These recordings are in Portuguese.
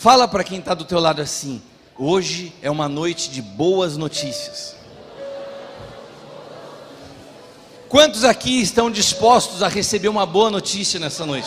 Fala para quem está do teu lado assim: hoje é uma noite de boas notícias. Quantos aqui estão dispostos a receber uma boa notícia nessa noite?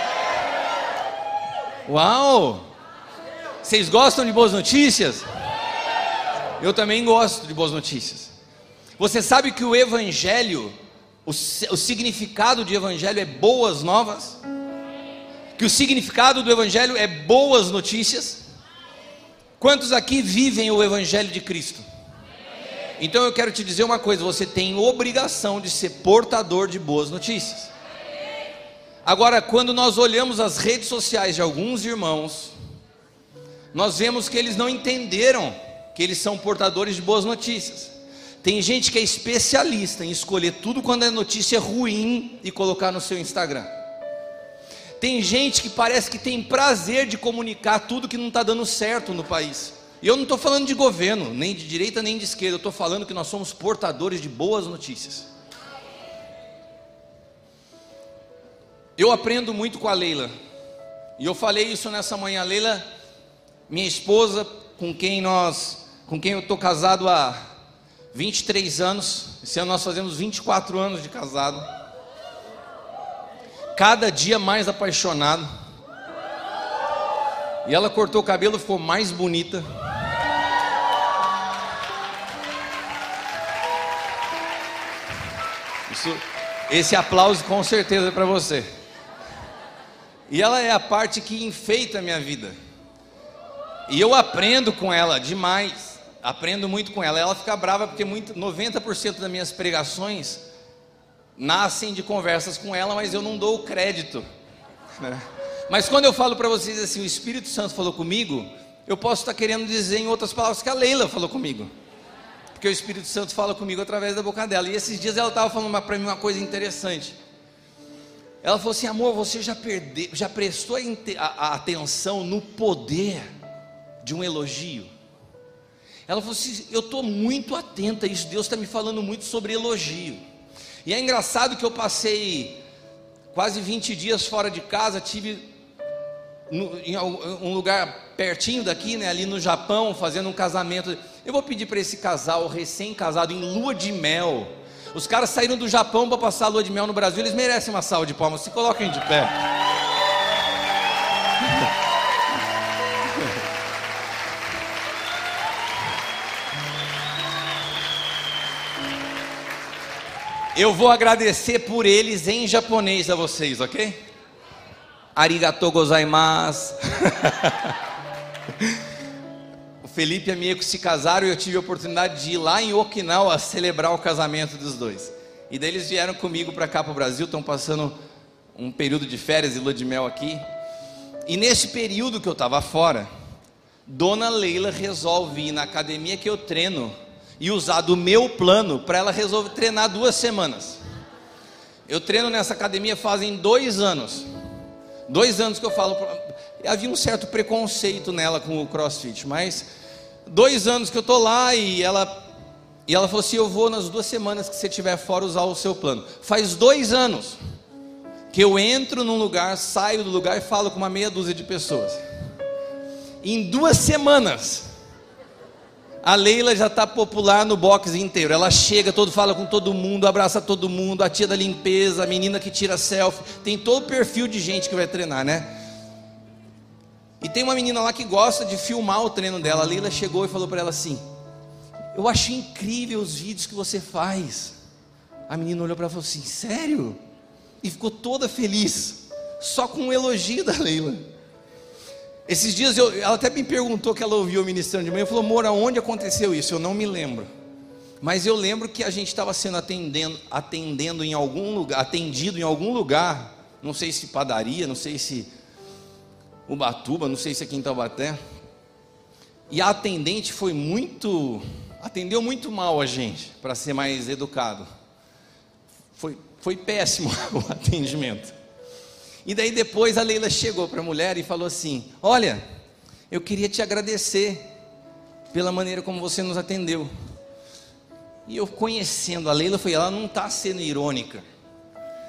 Uau! Vocês gostam de boas notícias? Eu também gosto de boas notícias. Você sabe que o evangelho, o significado de evangelho é boas novas? Que o significado do evangelho é boas notícias? Quantos aqui vivem o evangelho de Cristo? Então eu quero te dizer uma coisa: você tem obrigação de ser portador de boas notícias. Agora, quando nós olhamos as redes sociais de alguns irmãos, nós vemos que eles não entenderam que eles são portadores de boas notícias. Tem gente que é especialista em escolher tudo quando é notícia ruim e colocar no seu Instagram. Tem gente que parece que tem prazer de comunicar tudo que não está dando certo no país. E eu não estou falando de governo, nem de direita nem de esquerda. Eu estou falando que nós somos portadores de boas notícias. Eu aprendo muito com a Leila. E eu falei isso nessa manhã. A Leila, minha esposa, com quem eu estou casado há 23 anos. Esse ano nós fazemos 24 anos de casado. Cada dia mais apaixonado. E ela cortou o cabelo, ficou mais bonita. Esse aplauso com certeza é para você. E ela é a parte que enfeita a minha vida. E eu aprendo com ela demais. Aprendo muito com ela. Ela fica brava porque 90% das minhas pregações nascem de conversas com ela, mas eu não dou o crédito, né? Mas quando eu falo para vocês assim, o Espírito Santo falou comigo, eu posso estar querendo dizer em outras palavras que a Leila falou comigo, porque o Espírito Santo fala comigo através da boca dela. E esses dias ela estava falando para mim uma coisa interessante. Ela falou assim: amor, você já prestou a atenção no poder de um elogio? Ela falou assim: eu estou muito atenta a isso, Deus está me falando muito sobre elogio. E é engraçado que eu passei quase 20 dias fora de casa, tive em um lugar pertinho daqui, né, ali no Japão, fazendo um casamento. Eu vou pedir para esse casal recém-casado, em lua de mel. Os caras saíram do Japão para passar a lua de mel no Brasil, eles merecem uma salva de palmas. Se coloquem de pé. Eu vou agradecer por eles em japonês a vocês, ok? Arigatou gozaimasu. O Felipe e a Mieko se casaram e eu tive a oportunidade de ir lá em Okinawa celebrar o casamento dos dois. E daí eles vieram comigo para cá para o Brasil, estão passando um período de férias e lua de mel aqui. E nesse período que eu estava fora, Dona Leila resolve ir na academia que eu treino e usar do meu plano para ela resolver treinar 2 semanas. Eu treino nessa academia fazem 2 anos. 2 anos que eu falo. Havia um certo preconceito nela com o CrossFit, mas 2 anos que eu estou lá e ela falou assim: eu vou nas 2 semanas que você estiver fora usar o seu plano. Faz 2 anos que eu entro num lugar, saio do lugar e falo com uma meia dúzia de pessoas. Em 2 semanas a Leila já está popular no boxe inteiro. Ela chega, fala com todo mundo, abraça todo mundo, a tia da limpeza, a menina que tira selfie. Tem todo o perfil de gente que vai treinar, né? E tem uma menina lá que gosta de filmar o treino dela. A Leila chegou e falou para ela assim: eu achei incrível os vídeos que você faz. A menina olhou para ela e falou assim: sério? E ficou toda feliz, só com um elogio da Leila. Esses dias ela até me perguntou, que ela ouviu o ministrando de manhã, falou: amor, aonde aconteceu isso? Eu não me lembro, mas eu lembro que a gente estava sendo atendido em algum lugar, não sei se padaria, não sei se Ubatuba, não sei se aqui em Taubaté, e a atendente atendeu muito mal a gente, para ser mais educado. Foi péssimo o atendimento. E daí depois a Leila chegou para a mulher e falou assim: olha, eu queria te agradecer pela maneira como você nos atendeu. E eu conhecendo a Leila, ela não está sendo irônica.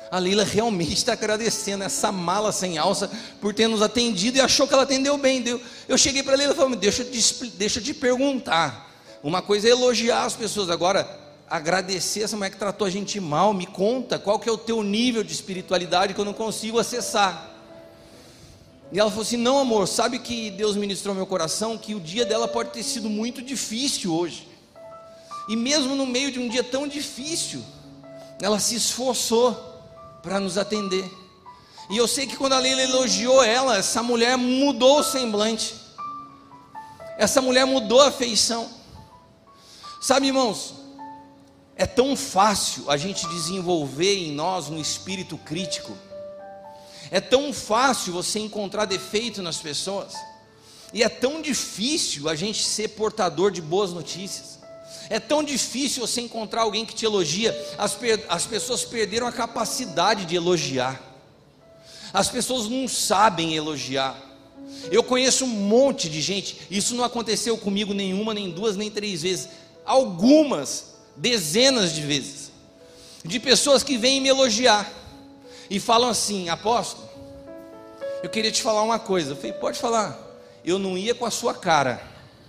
A Leila realmente está agradecendo essa mala sem alça por ter nos atendido e achou que ela atendeu bem. Eu cheguei para a Leila e falei: deixa eu te perguntar. Uma coisa é elogiar as pessoas, agora agradecer essa mulher que tratou a gente mal. Me conta qual que é o teu nível de espiritualidade que eu não consigo acessar. E ela falou assim: não, amor, sabe que Deus ministrou meu coração que o dia dela pode ter sido muito difícil hoje, e mesmo no meio de um dia tão difícil, ela se esforçou para nos atender. E eu sei que quando a Leila elogiou ela, essa mulher mudou o semblante, essa mulher mudou a feição. Sabe, irmãos, é tão fácil a gente desenvolver em nós um espírito crítico, é tão fácil você encontrar defeito nas pessoas, e é tão difícil a gente ser portador de boas notícias. É tão difícil você encontrar alguém que te elogia. As pessoas perderam a capacidade de elogiar. As pessoas não sabem elogiar. Eu conheço um monte de gente, isso não aconteceu comigo nenhuma, nem duas, nem três vezes, algumas, dezenas de vezes, de pessoas que vêm me elogiar e falam assim: apóstolo, eu queria te falar uma coisa. Eu falei: pode falar. Eu não ia com a sua cara,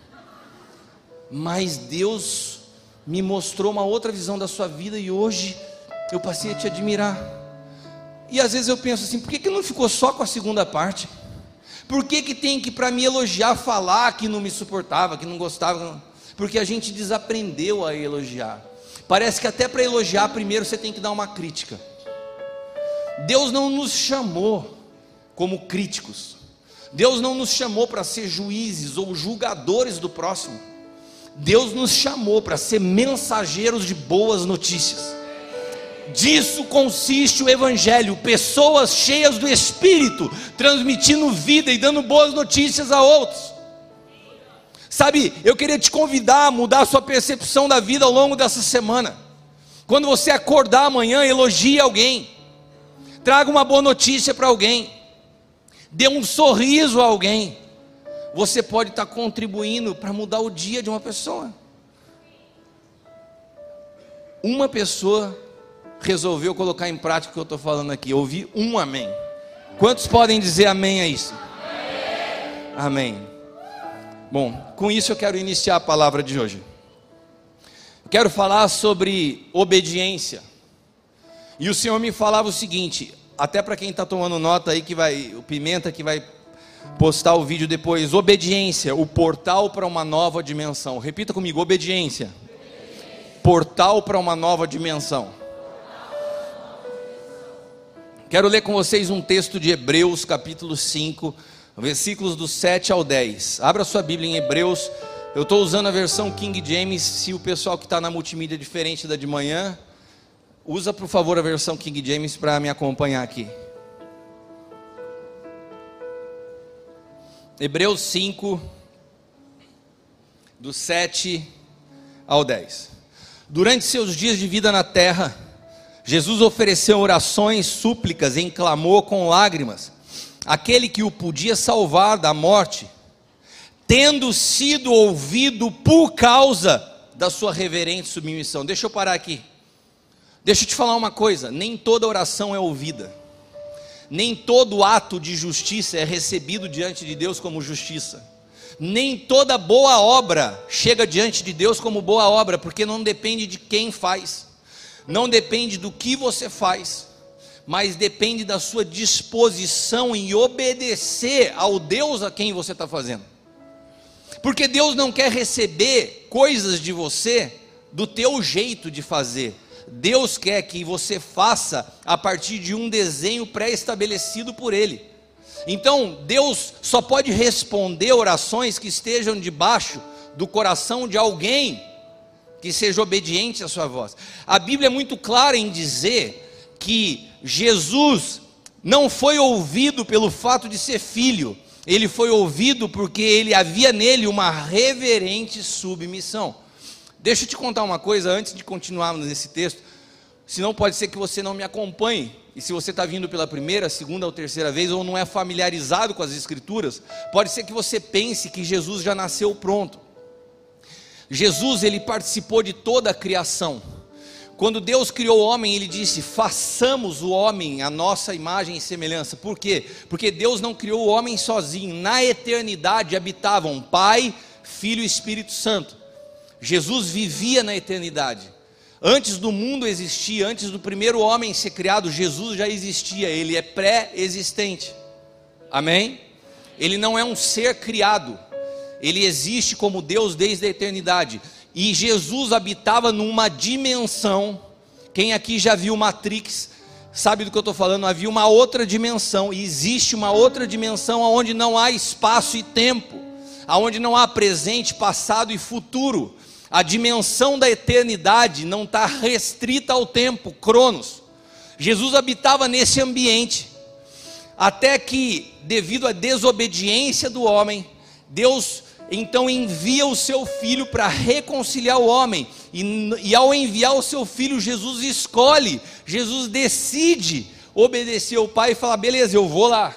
mas Deus me mostrou uma outra visão da sua vida e hoje eu passei a te admirar. E às vezes eu penso assim: por que não ficou só com a segunda parte? Por que tem que, para me elogiar, falar que não me suportava, que não gostava? Porque a gente desaprendeu a elogiar. Parece que até para elogiar primeiro você tem que dar uma crítica. Deus não nos chamou como críticos. Deus não nos chamou para ser juízes ou julgadores do próximo. Deus nos chamou para ser mensageiros de boas notícias. Disso consiste o Evangelho: pessoas cheias do Espírito, transmitindo vida e dando boas notícias a outros. Sabe, eu queria te convidar a mudar a sua percepção da vida ao longo dessa semana. Quando você acordar amanhã, elogie alguém, traga uma boa notícia para alguém, dê um sorriso a alguém. Você pode estar contribuindo para mudar o dia de uma pessoa. Uma pessoa resolveu colocar em prática o que eu estou falando aqui. Eu ouvi um amém. Quantos podem dizer amém a isso? Amém. Amém. Bom, com isso eu quero iniciar a palavra de hoje. Eu quero falar sobre obediência. E o Senhor me falava o seguinte, até para quem está tomando nota aí, o Pimenta que vai postar o vídeo depois: obediência, o portal para uma nova dimensão. Repita comigo: obediência, portal para uma nova dimensão. Quero ler com vocês um texto de Hebreus capítulo 5, versículos do 7 ao 10. Abra sua Bíblia em Hebreus. Eu estou usando a versão King James. Se o pessoal que está na multimídia é diferente da de manhã, usa por favor a versão King James para me acompanhar aqui. Hebreus 5, do 7 ao 10. Durante seus dias de vida na terra, Jesus ofereceu orações, súplicas em clamor com lágrimas àquele que o podia salvar da morte, tendo sido ouvido por causa da sua reverente submissão. Deixa eu parar aqui. Deixa eu te falar uma coisa: nem toda oração é ouvida. Nem todo ato de justiça é recebido diante de Deus como justiça. Nem toda boa obra chega diante de Deus como boa obra, porque não depende de quem faz, não depende do que você faz, mas depende da sua disposição em obedecer ao Deus a quem você está fazendo. Porque Deus não quer receber coisas de você do teu jeito de fazer. Deus quer que você faça a partir de um desenho pré-estabelecido por Ele. Então Deus só pode responder orações que estejam debaixo do coração de alguém que seja obediente à sua voz. A Bíblia é muito clara em dizer que Jesus não foi ouvido pelo fato de ser filho. Ele foi ouvido porque ele havia nele uma reverente submissão. Deixa eu te contar uma coisa antes de continuarmos nesse texto, senão pode ser que você não me acompanhe. E se você está vindo pela primeira, segunda ou terceira vez, ou não é familiarizado com as Escrituras, pode ser que você pense que Jesus já nasceu pronto. Jesus, ele participou de toda a criação. Quando Deus criou o homem, Ele disse: façamos o homem a nossa imagem e semelhança. Por quê? Porque Deus não criou o homem sozinho. Na eternidade habitavam Pai, Filho e Espírito Santo. Jesus vivia na eternidade. Antes do mundo existir, antes do primeiro homem ser criado, Jesus já existia. Ele é pré-existente. Amém? Ele não é um ser criado. Ele existe como Deus desde a eternidade. E Jesus habitava numa dimensão. Quem aqui já viu Matrix sabe do que eu estou falando. Havia uma outra dimensão, e existe uma outra dimensão onde não há espaço e tempo, onde não há presente, passado e futuro. A dimensão da eternidade não está restrita ao tempo, Cronos. Jesus habitava nesse ambiente, até que, devido à desobediência do homem, Deus então envia o seu filho para reconciliar o homem, e ao enviar o seu filho, Jesus escolhe, Jesus decide obedecer ao Pai e falar: beleza, eu vou lá,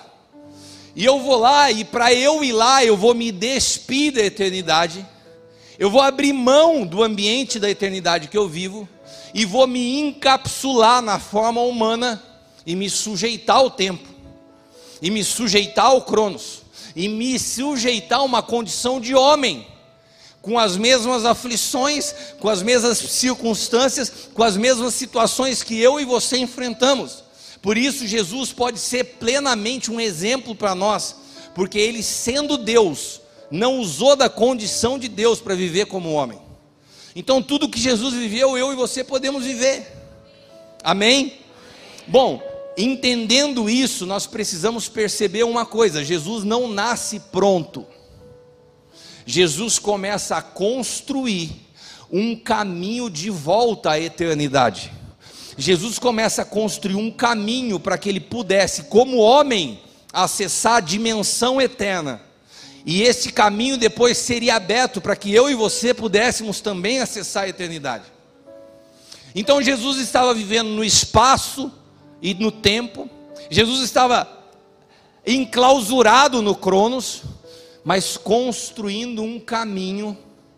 e para eu ir lá, eu vou me despir da eternidade, eu vou abrir mão do ambiente da eternidade que eu vivo, e vou me encapsular na forma humana, e me sujeitar ao tempo, e me sujeitar ao Cronos, e me sujeitar a uma condição de homem, com as mesmas aflições, com as mesmas circunstâncias, com as mesmas situações que eu e você enfrentamos. Por isso Jesus pode ser plenamente um exemplo para nós, porque Ele, sendo Deus, não usou da condição de Deus para viver como homem. Então tudo que Jesus viveu, eu e você podemos viver. Amém? Bom, entendendo isso, nós precisamos perceber uma coisa: Jesus não nasce pronto. Jesus começa a construir um caminho de volta à eternidade. Jesus começa a construir um caminho para que Ele pudesse, como homem, acessar a dimensão eterna. E esse caminho depois seria aberto para que eu e você pudéssemos também acessar a eternidade. Então Jesus estava vivendo no espaço e no tempo. Jesus estava enclausurado no Cronos, mas construindo um caminho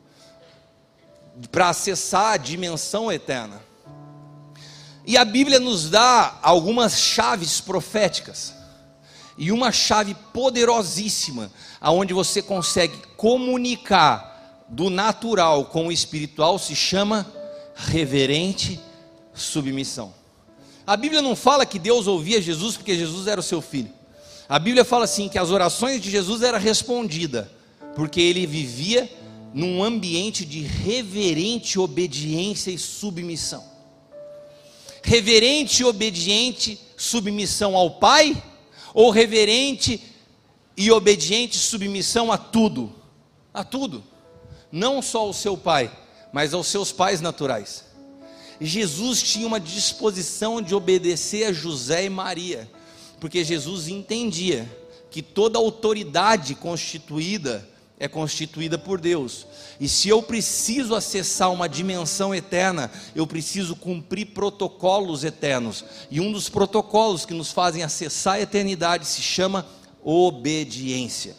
para acessar a dimensão eterna. E a Bíblia nos dá algumas chaves proféticas, e uma chave poderosíssima, aonde você consegue comunicar do natural com o espiritual, se chama reverente submissão. A Bíblia não fala que Deus ouvia Jesus porque Jesus era o seu filho. A Bíblia fala assim, que as orações de Jesus eram respondidas, porque Ele vivia num ambiente de reverente obediência e submissão. Reverente, obediente, submissão ao Pai, ou reverente e obediente submissão a tudo? A tudo, não só ao seu Pai, mas aos seus pais naturais. Jesus tinha uma disposição de obedecer a José e Maria, porque Jesus entendia que toda autoridade constituída é constituída por Deus, e se eu preciso acessar uma dimensão eterna, eu preciso cumprir protocolos eternos, e um dos protocolos que nos fazem acessar a eternidade se chama obediência.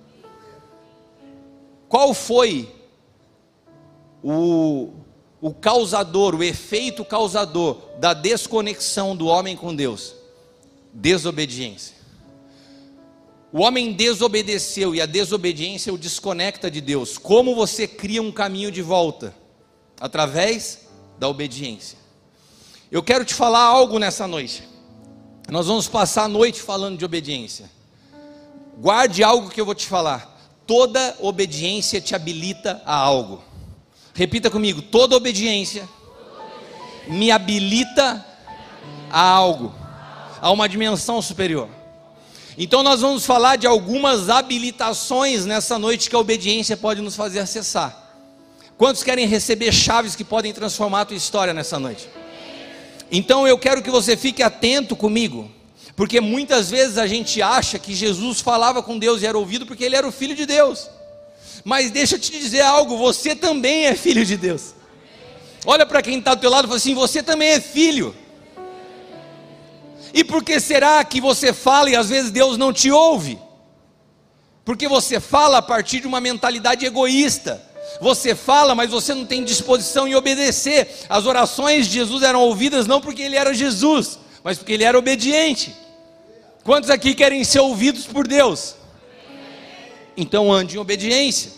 Qual foi o causador, o efeito causador da desconexão do homem com Deus? Desobediência. O homem desobedeceu, e a desobediência o desconecta de Deus. Como você cria um caminho de volta? Através da obediência. Eu quero te falar algo nessa noite. Nós vamos passar a noite falando de obediência. Guarde algo que eu vou te falar. Toda obediência te habilita a algo. Repita comigo: toda obediência me habilita a algo, a uma dimensão superior. Então nós vamos falar de algumas habilitações nessa noite que a obediência pode nos fazer acessar. Quantos querem receber chaves que podem transformar a tua história nessa noite? Então eu quero que você fique atento comigo, porque muitas vezes a gente acha que Jesus falava com Deus e era ouvido porque Ele era o Filho de Deus. Mas deixa eu te dizer algo, você também é filho de Deus. Olha para quem está do teu lado e fala assim: você também é filho. E por que será que você fala e às vezes Deus não te ouve? Porque você fala a partir de uma mentalidade egoísta. Você fala, mas você não tem disposição em obedecer. As orações de Jesus eram ouvidas não porque ele era Jesus, mas porque ele era obediente. Quantos aqui querem ser ouvidos por Deus? Então ande em obediência.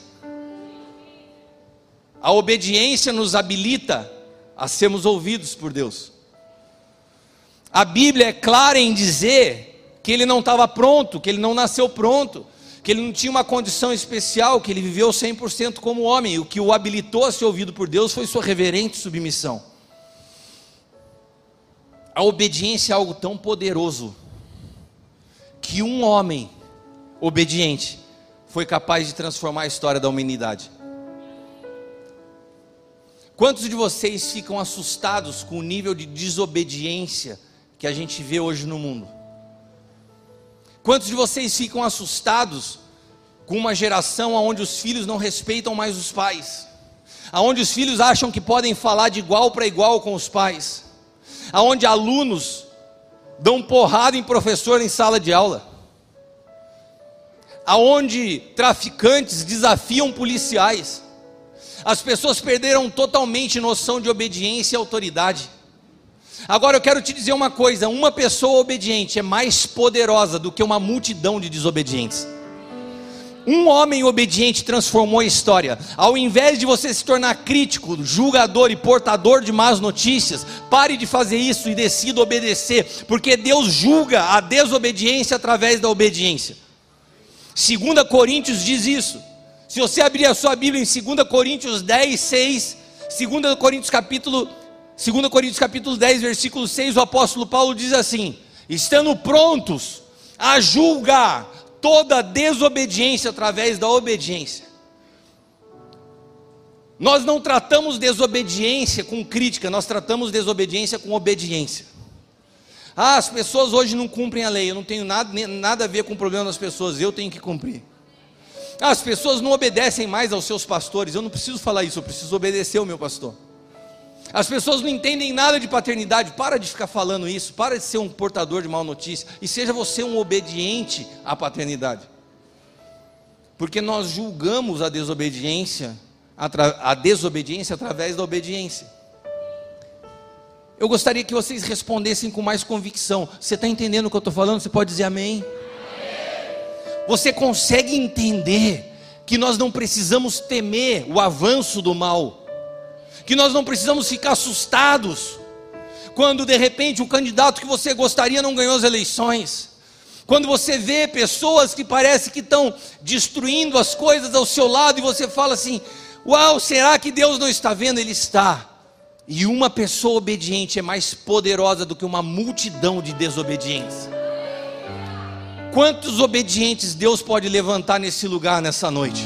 A obediência nos habilita a sermos ouvidos por Deus. A Bíblia é clara em dizer que ele não estava pronto, que ele não nasceu pronto, que ele não tinha uma condição especial, que ele viveu 100% como homem. O que o habilitou a ser ouvido por Deus foi sua reverente submissão. A obediência é algo tão poderoso que um homem obediente foi capaz de transformar a história da humanidade. Quantos de vocês ficam assustados com o nível de desobediência que a gente vê hoje no mundo? Quantos de vocês ficam assustados com uma geração onde os filhos não respeitam mais os pais? Onde os filhos acham que podem falar de igual para igual com os pais? Onde alunos dão porrada em professor em sala de aula? Onde traficantes desafiam policiais? As pessoas perderam totalmente noção de obediência e autoridade. Agora eu quero te dizer uma coisa: uma pessoa obediente é mais poderosa do que uma multidão de desobedientes. Um homem obediente transformou a história. Ao invés de você se tornar crítico, julgador e portador de más notícias, pare de fazer isso e decida obedecer, porque Deus julga a desobediência através da obediência. 2 Coríntios diz isso. Se você abrir a sua Bíblia em 2 Coríntios 10, 6, 2 Coríntios capítulo 10, versículo 6, o apóstolo Paulo diz assim: estando prontos a julgar toda desobediência através da obediência. Nós não tratamos desobediência com crítica, nós tratamos desobediência com obediência. As pessoas hoje não cumprem a lei, eu não tenho nada a ver com o problema das pessoas, eu tenho que cumprir. As pessoas não obedecem mais aos seus pastores, eu não preciso falar isso, eu preciso obedecer ao meu pastor. As pessoas não entendem nada de paternidade, para de ficar falando isso, para de ser um portador de má notícia, e seja você um obediente à paternidade. Porque nós julgamos a desobediência através da obediência. Eu gostaria que vocês respondessem com mais convicção. Você está entendendo o que eu estou falando? Você pode dizer amém? Você consegue entender que nós não precisamos temer o avanço do mal, que nós não precisamos ficar assustados quando de repente o candidato que você gostaria não ganhou as eleições, quando você vê pessoas que parece que estão destruindo as coisas ao seu lado e você fala assim: uau, será que Deus não está vendo? Ele está. E uma pessoa obediente é mais poderosa do que uma multidão de desobedientes. Quantos obedientes Deus pode levantar nesse lugar nessa noite?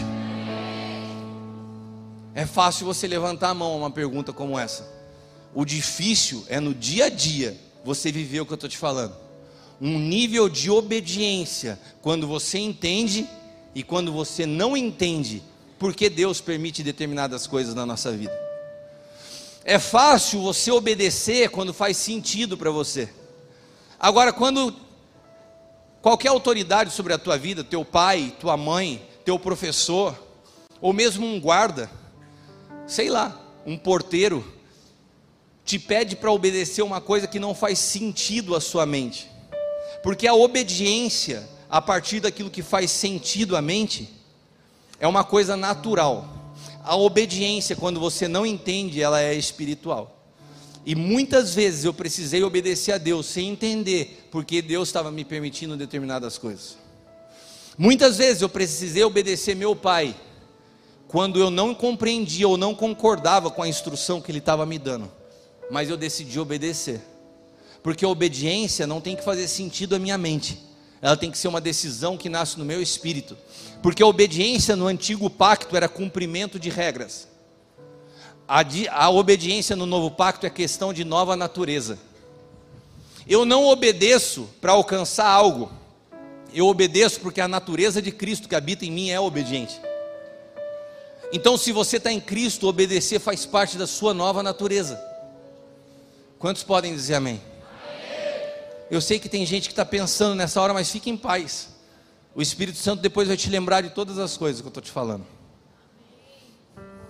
É fácil você levantar a mão a uma pergunta como essa. O difícil é no dia a dia você viver o que eu estou te falando. Um nível de obediência quando você entende e quando você não entende porque Deus permite determinadas coisas na nossa vida. É fácil você obedecer quando faz sentido para você. Agora, quando qualquer autoridade sobre a tua vida, teu pai, tua mãe, teu professor, ou mesmo um guarda, sei lá, um porteiro, te pede para obedecer uma coisa que não faz sentido à sua mente, porque a obediência, a partir daquilo que faz sentido à mente, é uma coisa natural. A obediência, quando você não entende, ela é espiritual. E muitas vezes eu precisei obedecer a Deus sem entender porque Deus estava me permitindo determinadas coisas. Muitas vezes eu precisei obedecer meu pai quando eu não compreendia ou não concordava com a instrução que ele estava me dando, mas eu decidi obedecer, porque a obediência não tem que fazer sentido à minha mente, ela tem que ser uma decisão que nasce no meu espírito, porque a obediência no antigo pacto era cumprimento de regras. A obediência no novo pacto é questão de nova natureza. Eu não obedeço para alcançar algo, eu obedeço porque a natureza de Cristo que habita em mim é obediente. Então, se você está em Cristo, obedecer faz parte da sua nova natureza. Quantos podem dizer amém? Eu sei que tem gente que está pensando nessa hora, mas fique em paz. O Espírito Santo depois vai te lembrar de todas as coisas que eu estou te falando.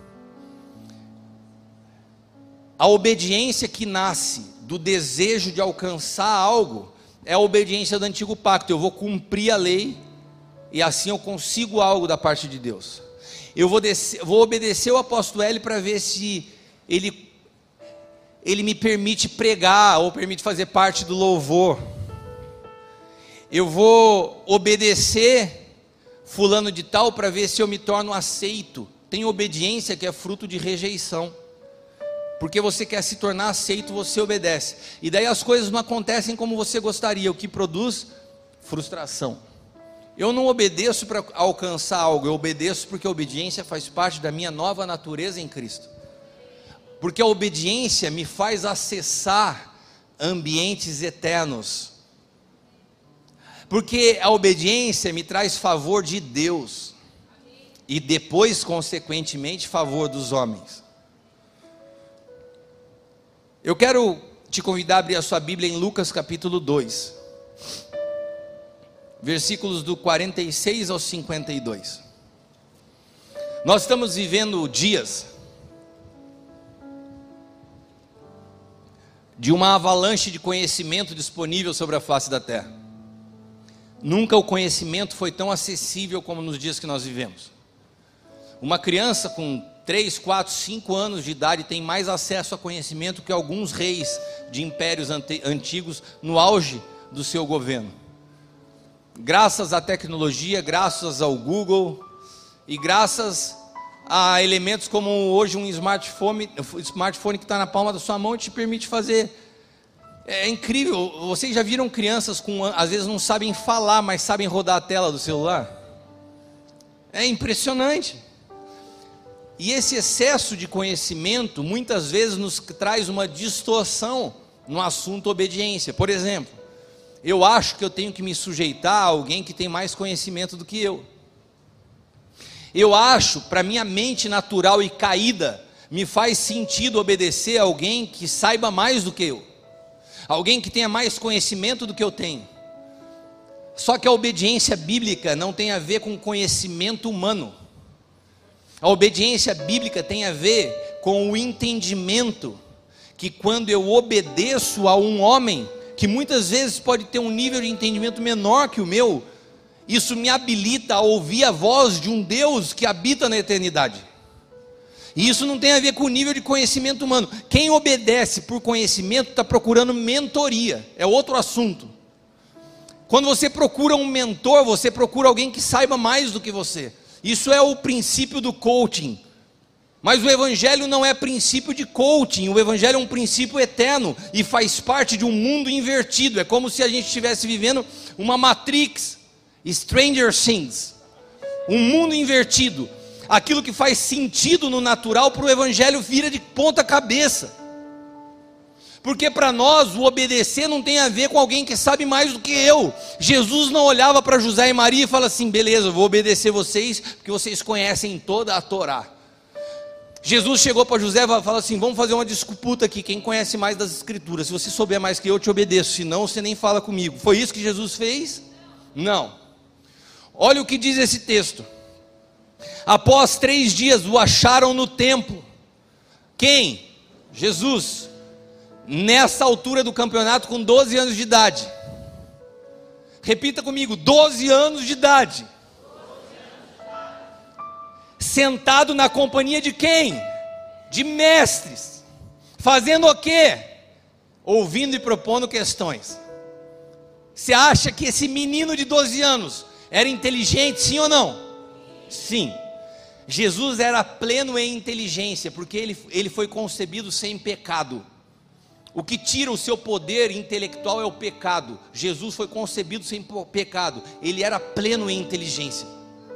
A obediência que nasce do desejo de alcançar algo é a obediência do antigo pacto. Eu vou cumprir a lei e assim eu consigo algo da parte de Deus. Eu vou obedecer o apóstolo L para ver se ele me permite pregar ou permite fazer parte do louvor. Eu vou obedecer fulano de tal para ver se eu me torno aceito. Tem obediência que é fruto de rejeição. Porque você quer se tornar aceito, você obedece. E daí as coisas não acontecem como você gostaria, o que produz frustração. Eu não obedeço para alcançar algo, eu obedeço porque a obediência faz parte da minha nova natureza em Cristo. Porque a obediência me faz acessar ambientes eternos. Porque a obediência me traz favor de Deus. E depois, consequentemente, favor dos homens. Eu quero te convidar a abrir a sua Bíblia em Lucas capítulo 2. Versículos do 46 ao 52. Nós estamos vivendo dias de uma avalanche de conhecimento disponível sobre a face da terra. Nunca o conhecimento foi tão acessível como nos dias que nós vivemos. Uma criança com 3, 4, 5 anos de idade tem mais acesso a conhecimento que alguns reis de impérios antigos no auge do seu governo. Graças à tecnologia, graças ao Google e graças a elementos como hoje um smartphone que está na palma da sua mão e te permite fazer. É incrível, vocês já viram crianças às vezes não sabem falar, mas sabem rodar a tela do celular? É impressionante. E esse excesso de conhecimento muitas vezes nos traz uma distorção no assunto obediência. Por exemplo, eu acho que eu tenho que me sujeitar a alguém que tem mais conhecimento do que eu. Eu acho, para minha mente natural e caída, me faz sentido obedecer a alguém que saiba mais do que eu. Alguém que tenha mais conhecimento do que eu tenho. Só que a obediência bíblica não tem a ver com conhecimento humano. A obediência bíblica tem a ver com o entendimento que quando eu obedeço a um homem, que muitas vezes pode ter um nível de entendimento menor que o meu, isso me habilita a ouvir a voz de um Deus que habita na eternidade. E isso não tem a ver com o nível de conhecimento humano. Quem obedece por conhecimento está procurando mentoria, é outro assunto. Quando você procura um mentor, você procura alguém que saiba mais do que você. Isso é o princípio do coaching. Mas o evangelho não é princípio de coaching, o evangelho é um princípio eterno e faz parte de um mundo invertido. É como se a gente estivesse vivendo uma Matrix, Stranger Things, um mundo invertido. Aquilo que faz sentido no natural para o evangelho vira de ponta cabeça. Porque para nós o obedecer não tem a ver com alguém que sabe mais do que eu. Jesus não olhava para José e Maria e fala assim: beleza, eu vou obedecer vocês, porque vocês conhecem toda a Torá. Jesus chegou para José e falou assim: vamos fazer uma disputa aqui, quem conhece mais das escrituras? Se você souber mais que eu te obedeço, senão você nem fala comigo. Foi isso que Jesus fez? Não. Olha o que diz esse texto. Após 3 dias o acharam no templo. Quem? Jesus. Nessa altura do campeonato, com 12 anos de idade. Repita comigo: 12 anos de idade. Sentado na companhia de quem? De mestres. Fazendo o quê? Ouvindo e propondo questões. Você acha que esse menino de 12 anos era inteligente, sim ou não? Sim. Jesus era pleno em inteligência, porque ele foi concebido sem pecado. O que tira o seu poder intelectual é o pecado. Jesus foi concebido sem pecado. Ele era pleno em inteligência.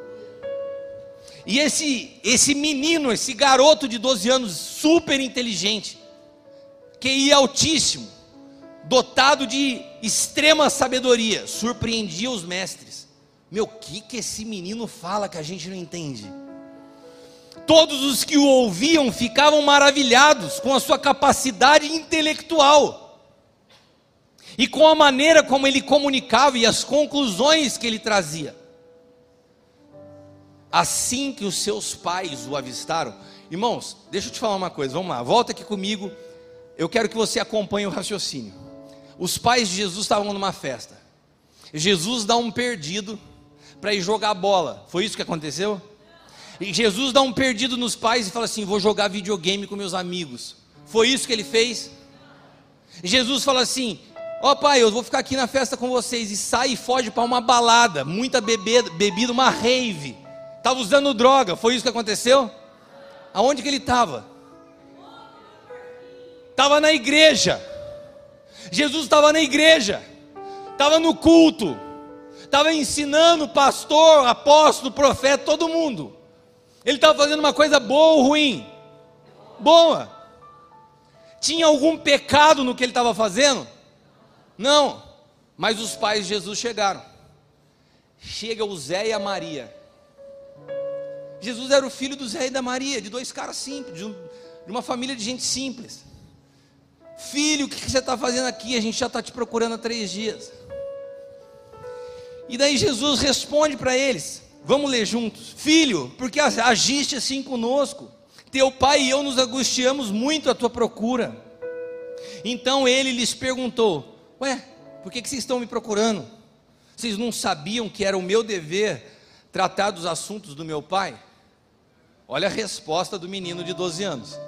E esse menino, esse garoto de 12 anos, super inteligente, QI altíssimo, dotado de extrema sabedoria, surpreendia os mestres. Meu, o que esse menino fala que a gente não entende? Todos os que o ouviam ficavam maravilhados com a sua capacidade intelectual e com a maneira como ele comunicava e as conclusões que ele trazia. Assim que os seus pais o avistaram, irmãos, deixa eu te falar uma coisa, vamos lá, volta aqui comigo eu quero que você acompanhe o raciocínio. Os pais de Jesus estavam numa festa. Jesus dá um perdido para ir jogar bola. Foi isso que aconteceu? E Jesus dá um perdido nos pais e fala assim: vou jogar videogame com meus amigos. Foi isso que ele fez? Jesus fala assim: ó pai, eu vou ficar aqui na festa com vocês. E sai e foge para uma balada, muita bebida, uma rave. Estava usando droga. Foi isso que aconteceu? Aonde que ele estava? Estava na igreja. Jesus estava na igreja, estava no culto, estava ensinando pastor, apóstolo, profeta, todo mundo. Ele estava fazendo uma coisa boa ou ruim? Boa. Tinha algum pecado no que ele estava fazendo? Não. Mas os pais de Jesus chegaram. Chega o Zé e a Maria. Jesus era o filho do Zé e da Maria, de dois caras simples, de uma família de gente simples. Filho, o que você está fazendo aqui? A gente já está te procurando há 3 dias. E daí Jesus responde para eles, vamos ler juntos: filho, porque agiste assim conosco? Teu pai e eu nos angustiamos muito à tua procura. Então ele lhes perguntou: ué, por que vocês estão me procurando? Vocês não sabiam que era o meu dever tratar dos assuntos do meu pai? Olha a resposta do menino de 12 anos.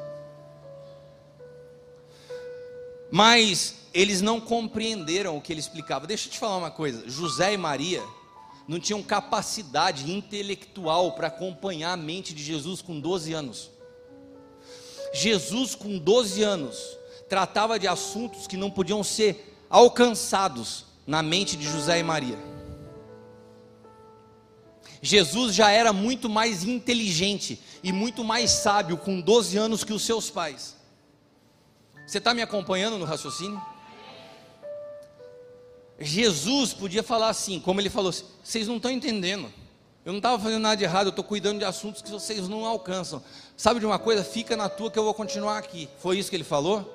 Mas eles não compreenderam o que ele explicava. Deixa eu te falar uma coisa: José e Maria não tinham capacidade intelectual para acompanhar a mente de Jesus com 12 anos. Jesus com 12 anos tratava de assuntos que não podiam ser alcançados na mente de José e Maria. Jesus já era muito mais inteligente e muito mais sábio com 12 anos que os seus pais. Você está me acompanhando no raciocínio? Jesus podia falar assim, como ele falou: vocês não estão entendendo, eu não estava fazendo nada de errado, eu estou cuidando de assuntos que vocês não alcançam. Sabe de uma coisa? Fica na tua que eu vou continuar aqui. Foi isso que ele falou?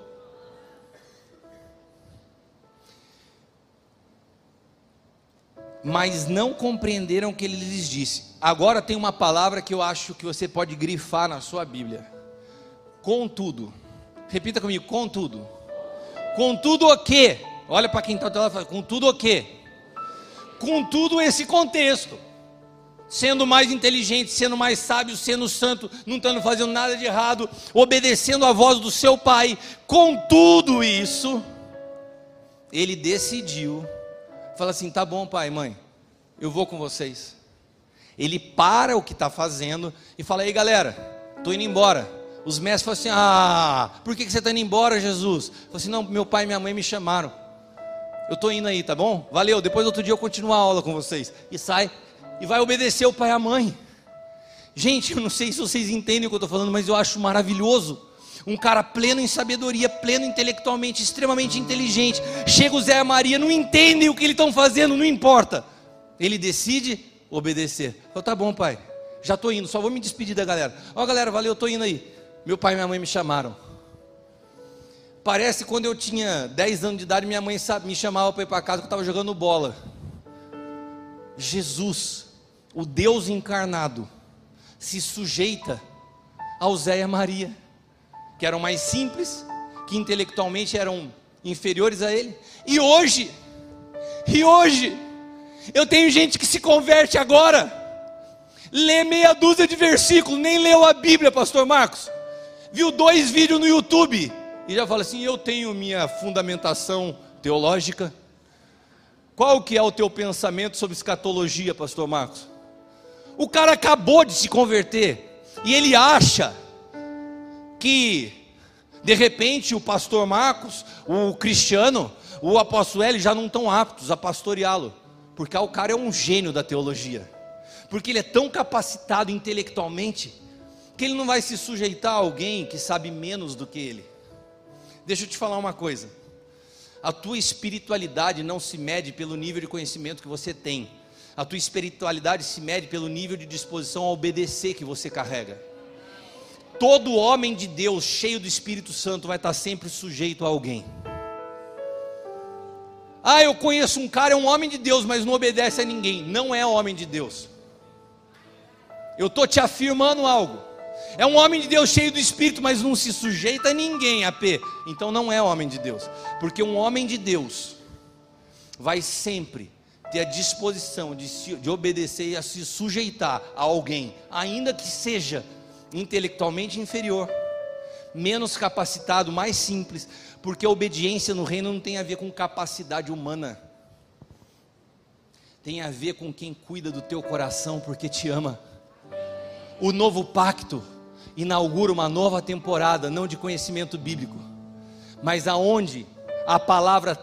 Mas não compreenderam o que ele lhes disse. Agora tem uma palavra que eu acho que você pode grifar na sua Bíblia: contudo. Repita comigo: contudo. Contudo o quê? Olha para quem está do lado e fala: contudo o quê? Contudo esse contexto. Sendo mais inteligente, sendo mais sábio, sendo santo, não estando fazendo nada de errado, obedecendo a voz do seu pai. Com tudo isso, ele decidiu, fala assim: tá bom pai, mãe, eu vou com vocês. Ele para o que está fazendo e fala: ei galera, estou indo embora. Os mestres falam assim: ah, por que você está indo embora, Jesus? Fala assim: não, meu pai e minha mãe me chamaram, eu estou indo aí, tá bom? Valeu, depois outro dia eu continuo a aula com vocês. E sai, e vai obedecer o pai e a mãe. Gente, eu não sei se vocês entendem o que eu estou falando, mas eu acho maravilhoso. Um cara pleno em sabedoria, pleno intelectualmente, extremamente inteligente. Chega o Zé e a Maria, não entendem o que eles estão fazendo, não importa. Ele decide obedecer. Fala: tá bom pai, já estou indo, só vou me despedir da galera. Ó galera, valeu, estou indo aí. Meu pai e minha mãe me chamaram. Parece que quando eu tinha 10 anos de idade, minha mãe me chamava para ir para casa, que eu estava jogando bola. Jesus, o Deus encarnado, se sujeita ao Zé e a Maria, que eram mais simples, que intelectualmente eram inferiores a ele. E hoje, eu tenho gente que se converte agora, lê meia dúzia de versículos, nem leu a Bíblia, pastor Marcos, viu 2 vídeos no YouTube, e já fala assim: eu tenho minha fundamentação teológica. Qual que é o teu pensamento sobre escatologia, pastor Marcos? O cara acabou de se converter, e ele acha que, de repente, o pastor Marcos, o Cristiano, o apóstolo Hélio já não estão aptos a pastoreá-lo, porque o cara é um gênio da teologia, porque ele é tão capacitado intelectualmente, que ele não vai se sujeitar a alguém que sabe menos do que ele. Deixa eu te falar uma coisa: a tua espiritualidade não se mede pelo nível de conhecimento que você tem, a tua espiritualidade se mede pelo nível de disposição a obedecer que você carrega. Todo homem de Deus cheio do Espírito Santo vai estar sempre sujeito a alguém. Ah, eu conheço um cara, é um homem de Deus, mas não obedece a ninguém. Não é homem de Deus. Eu estou te afirmando algo: É um homem de Deus cheio do Espírito, mas não se sujeita a ninguém, AP. Então não é homem de Deus. Porque um homem de Deus vai sempre ter a disposição de obedecer e a se sujeitar a alguém, ainda que seja intelectualmente inferior, menos capacitado, mais simples. Porque a obediência no reino não tem a ver com capacidade humana. Tem a ver com quem cuida do teu coração porque te ama. O novo pacto inaugura uma nova temporada, não de conhecimento bíblico, mas aonde a palavra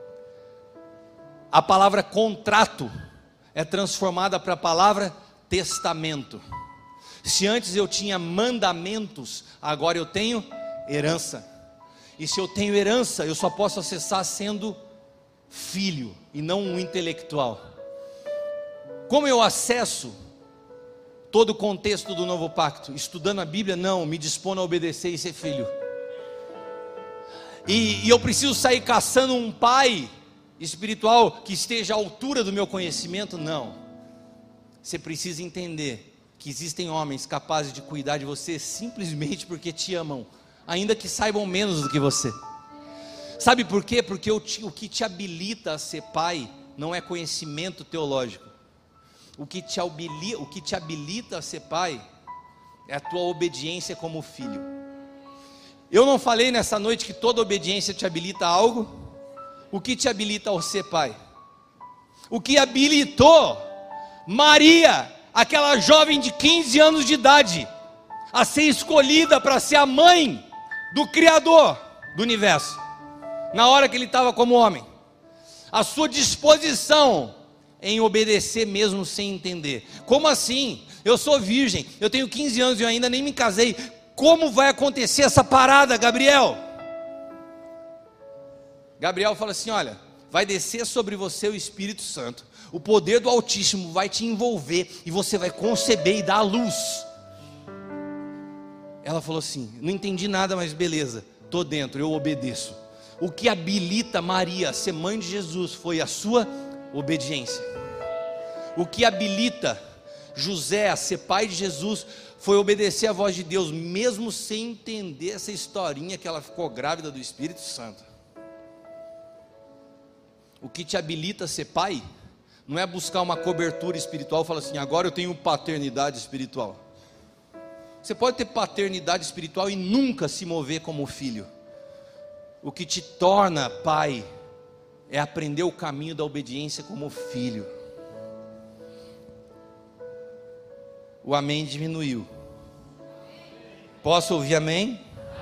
contrato é transformada para a palavra testamento. Se antes eu tinha mandamentos, agora eu tenho herança. E se eu tenho herança, eu só posso acessar sendo filho e não um intelectual. Como eu acesso todo o contexto do novo pacto? Estudando a Bíblia? Não, me dispondo a obedecer e ser filho. E eu preciso sair caçando um pai espiritual que esteja à altura do meu conhecimento? Não. Você precisa entender que existem homens capazes de cuidar de você simplesmente porque te amam, ainda que saibam menos do que você. Sabe por quê? Porque o que te habilita a ser pai não é conhecimento teológico. O que te habilita a ser pai é a tua obediência como filho. Eu não falei nessa noite que toda obediência te habilita a algo? O que te habilita a ser pai? O que habilitou Maria, aquela jovem de 15 anos de idade, a ser escolhida para ser a mãe do Criador do universo, na hora que ele estava como homem? A sua disposição em obedecer mesmo sem entender. Como assim? Eu sou virgem, eu tenho 15 anos e eu ainda nem me casei. Como vai acontecer essa parada, Gabriel? Gabriel fala assim: olha, vai descer sobre você o Espírito Santo, o poder do Altíssimo vai te envolver e você vai conceber e dar à luz. Ela falou assim: não entendi nada, mas beleza, estou dentro, eu obedeço. O que habilita Maria a ser mãe de Jesus foi a sua obediência. O que habilita José a ser pai de Jesus foi obedecer a voz de Deus, mesmo sem entender essa historinha que ela ficou grávida do Espírito Santo. O que te habilita a ser pai não é buscar uma cobertura espiritual e falar assim: agora eu tenho paternidade espiritual. Você pode ter paternidade espiritual e nunca se mover como filho. O que te torna pai é aprender o caminho da obediência como filho. O amém diminuiu. Posso ouvir amém?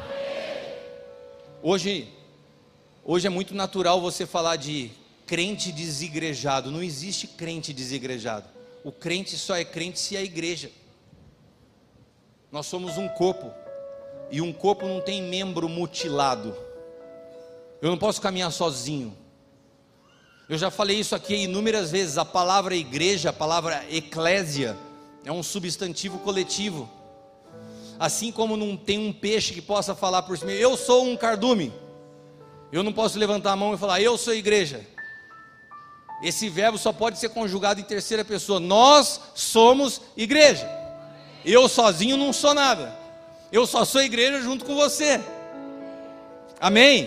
Hoje é muito natural você falar de crente desigrejado. Não existe crente desigrejado. O crente só é crente se é a igreja. Nós somos um corpo, e um corpo não tem membro mutilado. Eu não posso caminhar sozinho. Eu já falei isso aqui inúmeras vezes. A palavra igreja, a palavra eclésia, é um substantivo coletivo. Assim como não tem um peixe que possa falar por si mesmo: eu sou um cardume. Eu não posso levantar a mão e falar: eu sou igreja. Esse verbo só pode ser conjugado em terceira pessoa. Nós somos igreja. Eu sozinho não sou nada. Eu só sou igreja junto com você. Amém?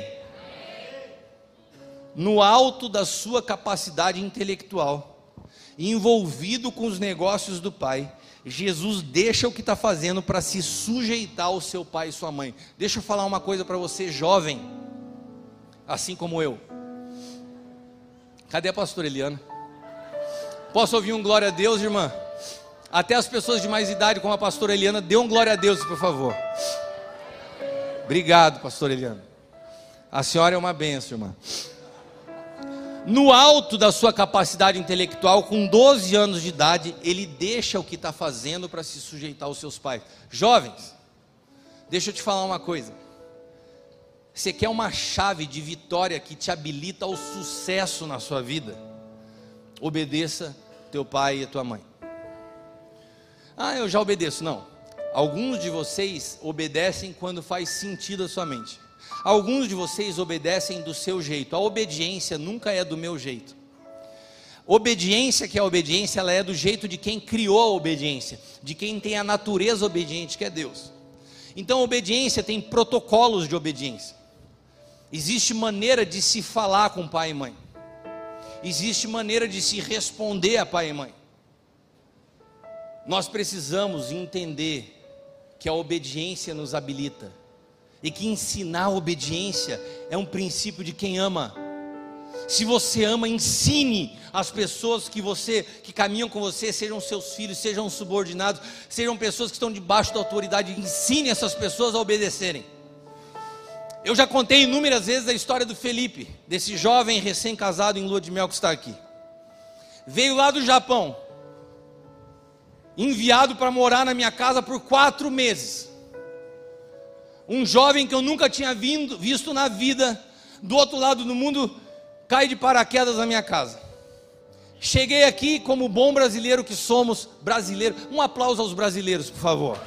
No alto da sua capacidade intelectual, envolvido com os negócios do Pai, Jesus deixa o que está fazendo para se sujeitar ao seu pai e sua mãe. Deixa eu falar uma coisa para você, jovem, assim como eu. Cadê a pastora Eliana? Posso ouvir um glória a Deus, irmã? Até as pessoas de mais idade, como a pastora Eliana, dê um glória a Deus, por favor. Obrigado, pastora Eliana. A senhora é uma bênção, irmã. No alto da sua capacidade intelectual, com 12 anos de idade, ele deixa o que está fazendo para se sujeitar aos seus pais. Jovens, deixa eu te falar uma coisa. Você quer uma chave de vitória que te habilita ao sucesso na sua vida? Obedeça teu pai e a tua mãe. Ah, eu já obedeço. Não. Alguns de vocês obedecem quando faz sentido a sua mente. Alguns de vocês obedecem do seu jeito. A obediência nunca é do meu jeito. Obediência, que é a obediência, ela é do jeito de quem criou a obediência, de quem tem a natureza obediente, que é Deus. Então, a obediência tem protocolos de obediência. Existe maneira de se falar com pai e mãe. Existe maneira de se responder a pai e mãe. Nós precisamos entender que a obediência nos habilita, e que ensinar a obediência é um princípio de quem ama. Se você ama, ensine as pessoas que caminham com você, sejam seus filhos, sejam subordinados, sejam pessoas que estão debaixo da autoridade, ensine essas pessoas a obedecerem. Eu já contei inúmeras vezes a história do Felipe, desse jovem recém-casado em lua de mel que está aqui. Veio lá do Japão, enviado para morar na minha casa por 4 meses. Um jovem que eu nunca tinha visto na vida, do outro lado do mundo, cai de paraquedas na minha casa. Cheguei aqui como bom brasileiro que somos, brasileiro. Um aplauso aos brasileiros, por favor.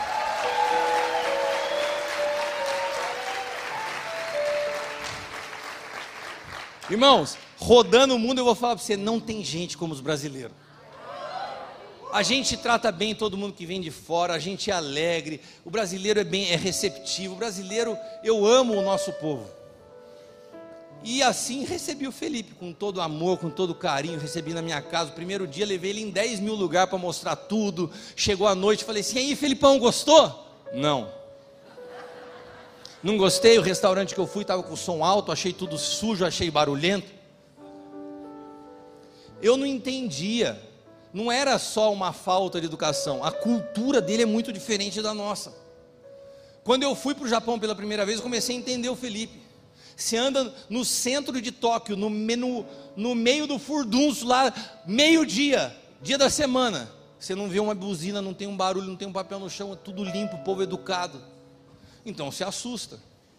Irmãos, rodando o mundo, eu vou falar para você, não tem gente como os brasileiros. A gente trata bem todo mundo que vem de fora, a gente é alegre, o brasileiro é receptivo, o brasileiro, eu amo o nosso povo. E assim recebi o Felipe, com todo amor, com todo carinho, recebi na minha casa. O primeiro dia levei ele em 10 mil lugares para mostrar tudo. Chegou à noite, falei assim: e aí, Felipão, gostou? Não gostei. O restaurante que eu fui estava com o som alto, achei tudo sujo, achei barulhento. Eu não entendia, não era só uma falta de educação, a cultura dele é muito diferente da nossa. Quando eu fui para o Japão pela primeira vez, eu comecei a entender o Felipe. Você anda no centro de Tóquio, no meio do furdunço lá, meio-dia, dia da semana. Você não vê uma buzina, não tem um barulho, não tem um papel no chão, é tudo limpo, povo educado. Então se assusta.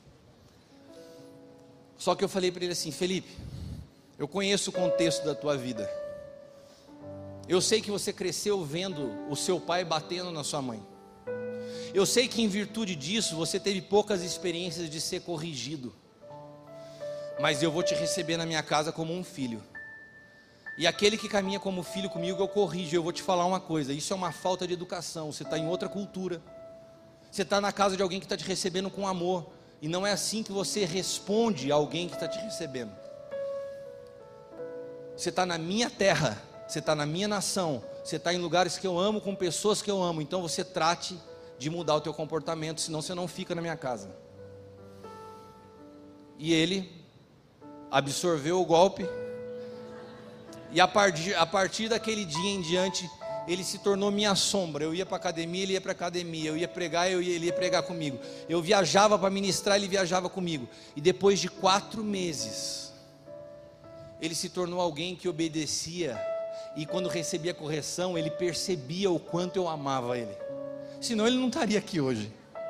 Só que eu falei para ele assim: Felipe, eu conheço o contexto da tua vida. Eu sei que você cresceu vendo o seu pai batendo na sua mãe. Eu sei que em virtude disso você teve poucas experiências de ser corrigido. Mas eu vou te receber na minha casa como um filho. E aquele que caminha como filho comigo, eu corrijo. Eu vou te falar uma coisa: isso é uma falta de educação. Você está em outra cultura. Você está na casa de alguém que está te recebendo com amor. E não é assim que você responde a alguém que está te recebendo. Você está na minha terra, você está na minha nação, você está em lugares que eu amo, com pessoas que eu amo. Então você trate de mudar o teu comportamento, senão você não fica na minha casa. E ele absorveu o golpe, e a partir daquele dia em diante, ele se tornou minha sombra. Eu ia para a academia, ele ia para a academia. Eu ia pregar, ele ia pregar comigo. Eu viajava para ministrar, ele viajava comigo. E depois de 4 meses, ele se tornou alguém que obedecia. E quando recebia correção, ele percebia o quanto eu amava ele. Senão ele não estaria aqui hoje.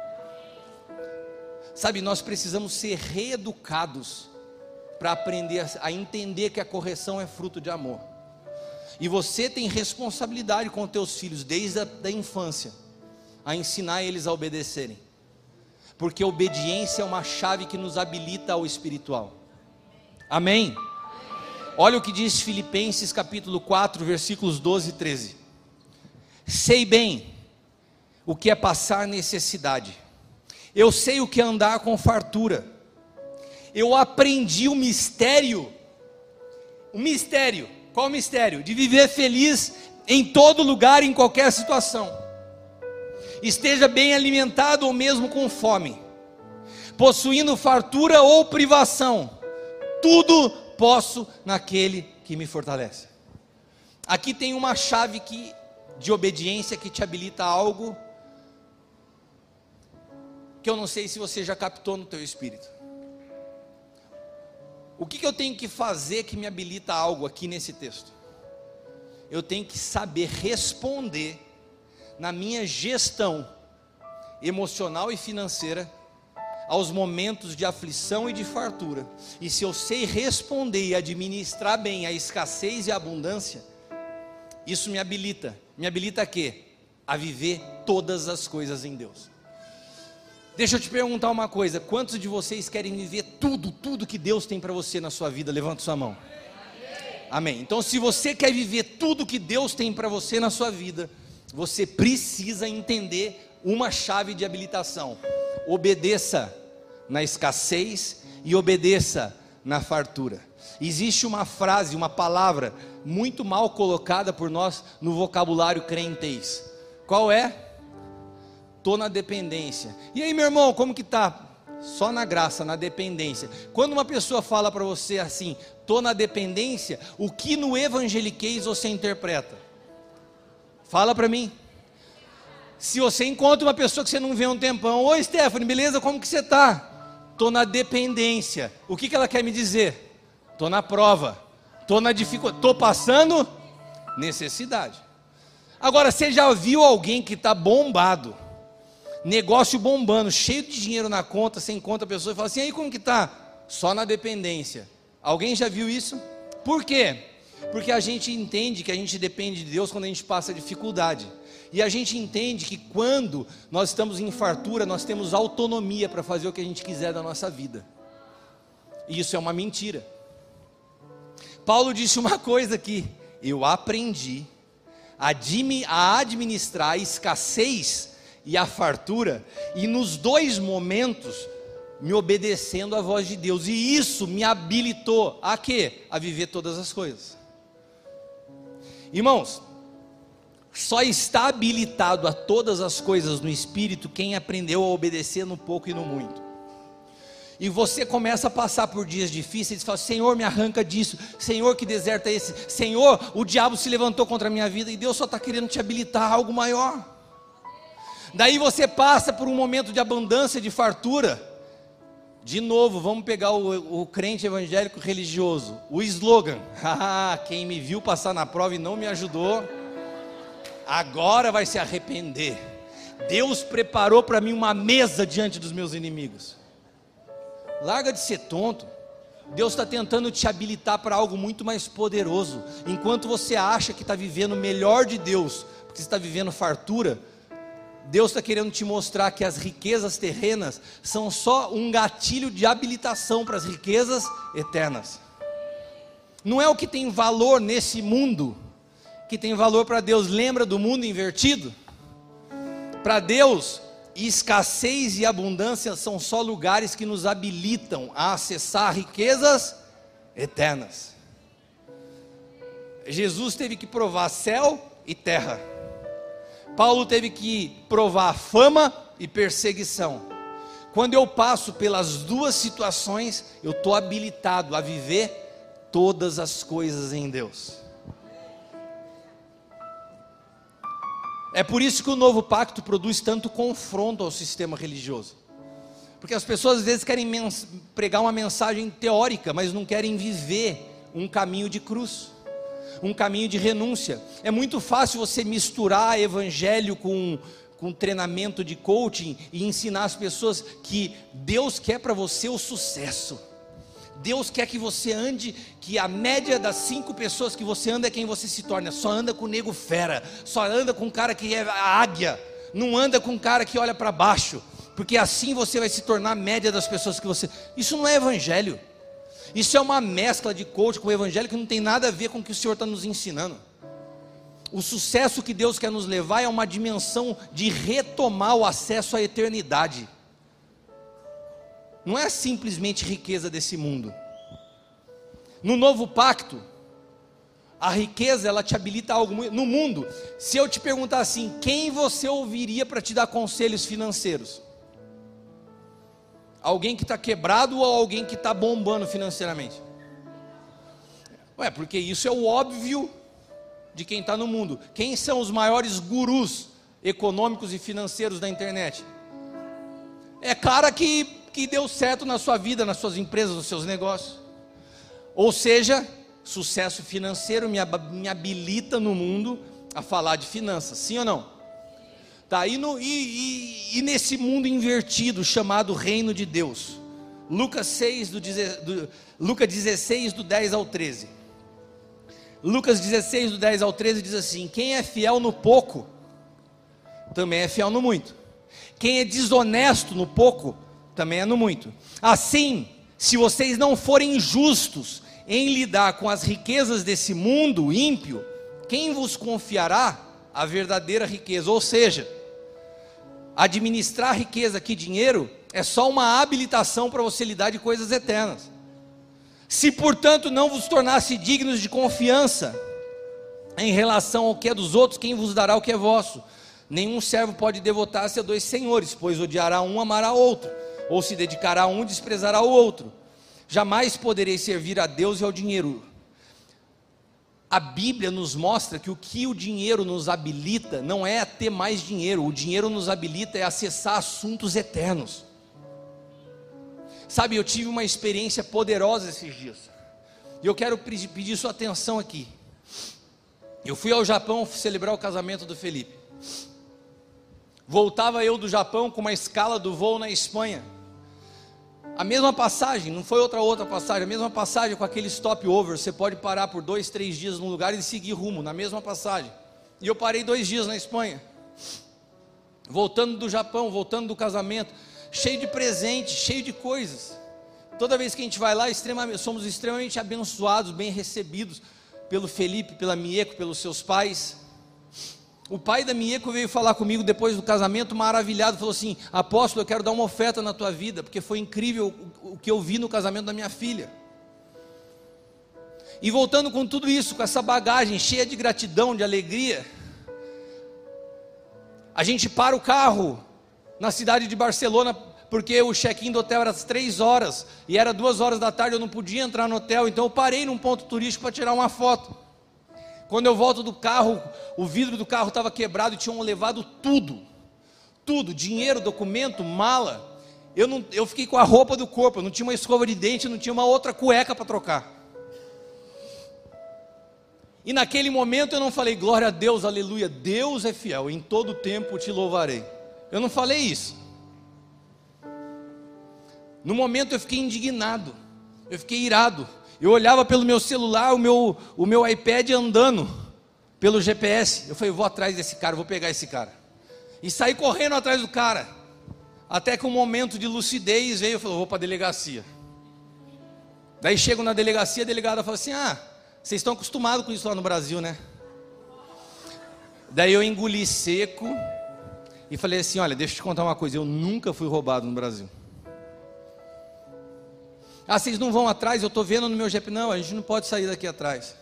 Sabe, nós precisamos ser reeducados para aprender a entender que a correção é fruto de amor. E você tem responsabilidade com os teus filhos desde a infância, a ensinar eles a obedecerem, porque a obediência é uma chave que nos habilita ao espiritual. Amém? Olha o que diz Filipenses capítulo 4, versículos 12 e 13. Sei bem o que é passar necessidade, eu sei o que é andar com fartura, eu aprendi o mistério. Qual o mistério? De viver feliz em todo lugar, em qualquer situação. Esteja bem alimentado ou mesmo com fome, possuindo fartura ou privação, tudo posso naquele que me fortalece. Aqui tem uma chave de obediência que te habilita a algo que eu não sei se você já captou no teu espírito. O que eu tenho que fazer que me habilita a algo aqui nesse texto? Eu tenho que saber responder na minha gestão emocional e financeira aos momentos de aflição e de fartura. E se eu sei responder e administrar bem a escassez e a abundância, isso me habilita. Me habilita a quê? A viver todas as coisas em Deus. Deixa eu te perguntar uma coisa: quantos de vocês querem viver tudo que Deus tem para você na sua vida? Levanta sua mão. Amém. Então, se você quer viver tudo que Deus tem para você na sua vida, você precisa entender uma chave de habilitação: obedeça na escassez e obedeça na fartura. Existe uma frase, uma palavra muito mal colocada por nós no vocabulário crentez. Qual é? Tô na dependência. E aí, meu irmão, como que tá? Só na graça, na dependência. Quando uma pessoa fala para você assim, tô na dependência, o que no evangeliquez você interpreta? Fala para mim. Se você encontra uma pessoa que você não vê há um tempão: oi Stephanie, beleza, como que você tá? Tô na dependência. O que ela quer me dizer? Tô na prova, tô na dificuldade, tô passando necessidade. Agora, você já viu alguém que está bombado, negócio bombando, cheio de dinheiro na conta, você encontra a pessoa e fala assim: aí como que tá? Só na dependência. Alguém já viu isso? Por quê? Porque a gente entende que a gente depende de Deus quando a gente passa dificuldade. E a gente entende que quando nós estamos em fartura, nós temos autonomia para fazer o que a gente quiser da nossa vida. E isso é uma mentira. Paulo disse uma coisa aqui: eu aprendi a administrar a escassez e a fartura, e nos dois momentos me obedecendo à voz de Deus, e isso me habilitou a quê? A viver todas as coisas. Irmãos, só está habilitado a todas as coisas no Espírito quem aprendeu a obedecer no pouco e no muito. E você começa a passar por dias difíceis e fala: Senhor, me arranca disso. Senhor, que deserto é esse? Senhor, o diabo se levantou contra a minha vida. E Deus só está querendo te habilitar a algo maior. Daí você passa por um momento de abundância, de fartura. De novo, vamos pegar o crente evangélico religioso, o slogan: quem me viu passar na prova e não me ajudou, agora vai se arrepender. Deus preparou para mim uma mesa diante dos meus inimigos. Larga de ser tonto. Deus está tentando te habilitar para algo muito mais poderoso. Enquanto você acha que está vivendo o melhor de Deus, porque você está vivendo fartura, Deus está querendo te mostrar que as riquezas terrenas são só um gatilho de habilitação para as riquezas eternas. Não é o que tem valor nesse mundo que tem valor para Deus. Lembra do mundo invertido? Para Deus, escassez e abundância são só lugares que nos habilitam a acessar riquezas eternas. Jesus teve que provar céu e terra. Paulo teve que provar fama e perseguição. Quando eu passo pelas duas situações, eu estou habilitado a viver todas as coisas em Deus. É por isso que o novo pacto produz tanto confronto ao sistema religioso. Porque as pessoas às vezes querem pregar uma mensagem teórica, mas não querem viver um caminho de cruz, um caminho de renúncia. É muito fácil você misturar evangelho com treinamento de coaching e ensinar as pessoas que Deus quer para você o sucesso. Deus quer que você ande, que a média das 5 pessoas que você anda é quem você se torna. Só anda com o nego fera, só anda com o cara que é a águia, não anda com o cara que olha para baixo, porque assim você vai se tornar a média das pessoas que você... Isso não é evangelho. Isso é uma mescla de coach com o evangelho que não tem nada a ver com o que o Senhor está nos ensinando. O sucesso que Deus quer nos levar é uma dimensão de retomar o acesso à eternidade. Não é simplesmente riqueza desse mundo. No novo pacto, a riqueza ela te habilita a algo no mundo. Se eu te perguntar assim, quem você ouviria para te dar conselhos financeiros? Alguém que está quebrado ou alguém que está bombando financeiramente? Porque isso é o óbvio de quem está no mundo. Quem são os maiores gurus econômicos e financeiros da internet? É cara que deu certo na sua vida, nas suas empresas, nos seus negócios. Ou seja, sucesso financeiro me habilita no mundo a falar de finanças, sim ou não? Tá, e nesse mundo invertido chamado reino de Deus, Lucas 16 do 10 ao 13. Lucas 16 do 10 ao 13 diz assim: quem é fiel no pouco, também é fiel no muito. Quem é desonesto no pouco, também é no muito. Assim, se vocês não forem justos em lidar com as riquezas desse mundo ímpio, quem vos confiará a verdadeira riqueza? Ou seja, administrar riqueza aqui, dinheiro, é só uma habilitação para você lidar de coisas eternas. Se portanto não vos tornasse dignos de confiança em relação ao que é dos outros, quem vos dará o que é vosso? Nenhum servo pode devotar-se a dois senhores, pois odiará um, amará outro, ou se dedicará a um, desprezará o outro. Jamais podereis servir a Deus e ao dinheiro. A Bíblia nos mostra que o dinheiro nos habilita não é a ter mais dinheiro, o dinheiro nos habilita a acessar assuntos eternos. Sabe, eu tive uma experiência poderosa esses dias, e eu quero pedir sua atenção aqui. Eu fui ao Japão celebrar o casamento do Felipe. Voltava eu do Japão com uma escala do voo na Espanha. A mesma passagem, não foi outra passagem, a mesma passagem com aquele stopover. Você pode parar por 2, 3 dias num lugar e seguir rumo, na mesma passagem. E eu parei 2 dias na Espanha, voltando do Japão, voltando do casamento, cheio de presentes, cheio de coisas. Toda vez que a gente vai lá, somos extremamente abençoados, bem recebidos pelo Felipe, pela Mieko, pelos seus pais. O pai da Mieko veio falar comigo depois do casamento, maravilhado, falou assim: apóstolo, eu quero dar uma oferta na tua vida, porque foi incrível o que eu vi no casamento da minha filha. E voltando com tudo isso, com essa bagagem cheia de gratidão, de alegria, a gente para o carro na cidade de Barcelona, porque o check-in do hotel era às 3 horas, e era 2 horas da tarde, eu não podia entrar no hotel, então eu parei num ponto turístico para tirar uma foto. Quando eu volto do carro, o vidro do carro estava quebrado e tinham levado tudo, dinheiro, documento, mala. Eu fiquei com a roupa do corpo, eu não tinha uma escova de dente, eu não tinha uma outra cueca para trocar. E naquele momento eu não falei: glória a Deus, aleluia, Deus é fiel, em todo tempo te louvarei. Eu não falei isso. No momento eu fiquei indignado, eu fiquei irado. Eu olhava pelo meu celular, o meu iPad andando pelo GPS. Eu falei: vou atrás desse cara, vou pegar esse cara. E saí correndo atrás do cara. Até que um momento de lucidez veio, eu falei: vou para a delegacia. Daí chego na delegacia, a delegada fala assim: vocês estão acostumados com isso lá no Brasil, né? Daí eu engoli seco e falei assim: olha, deixa eu te contar uma coisa, eu nunca fui roubado no Brasil. Vocês não vão atrás? Eu estou vendo no meu GPS. Não, a gente não pode sair daqui atrás.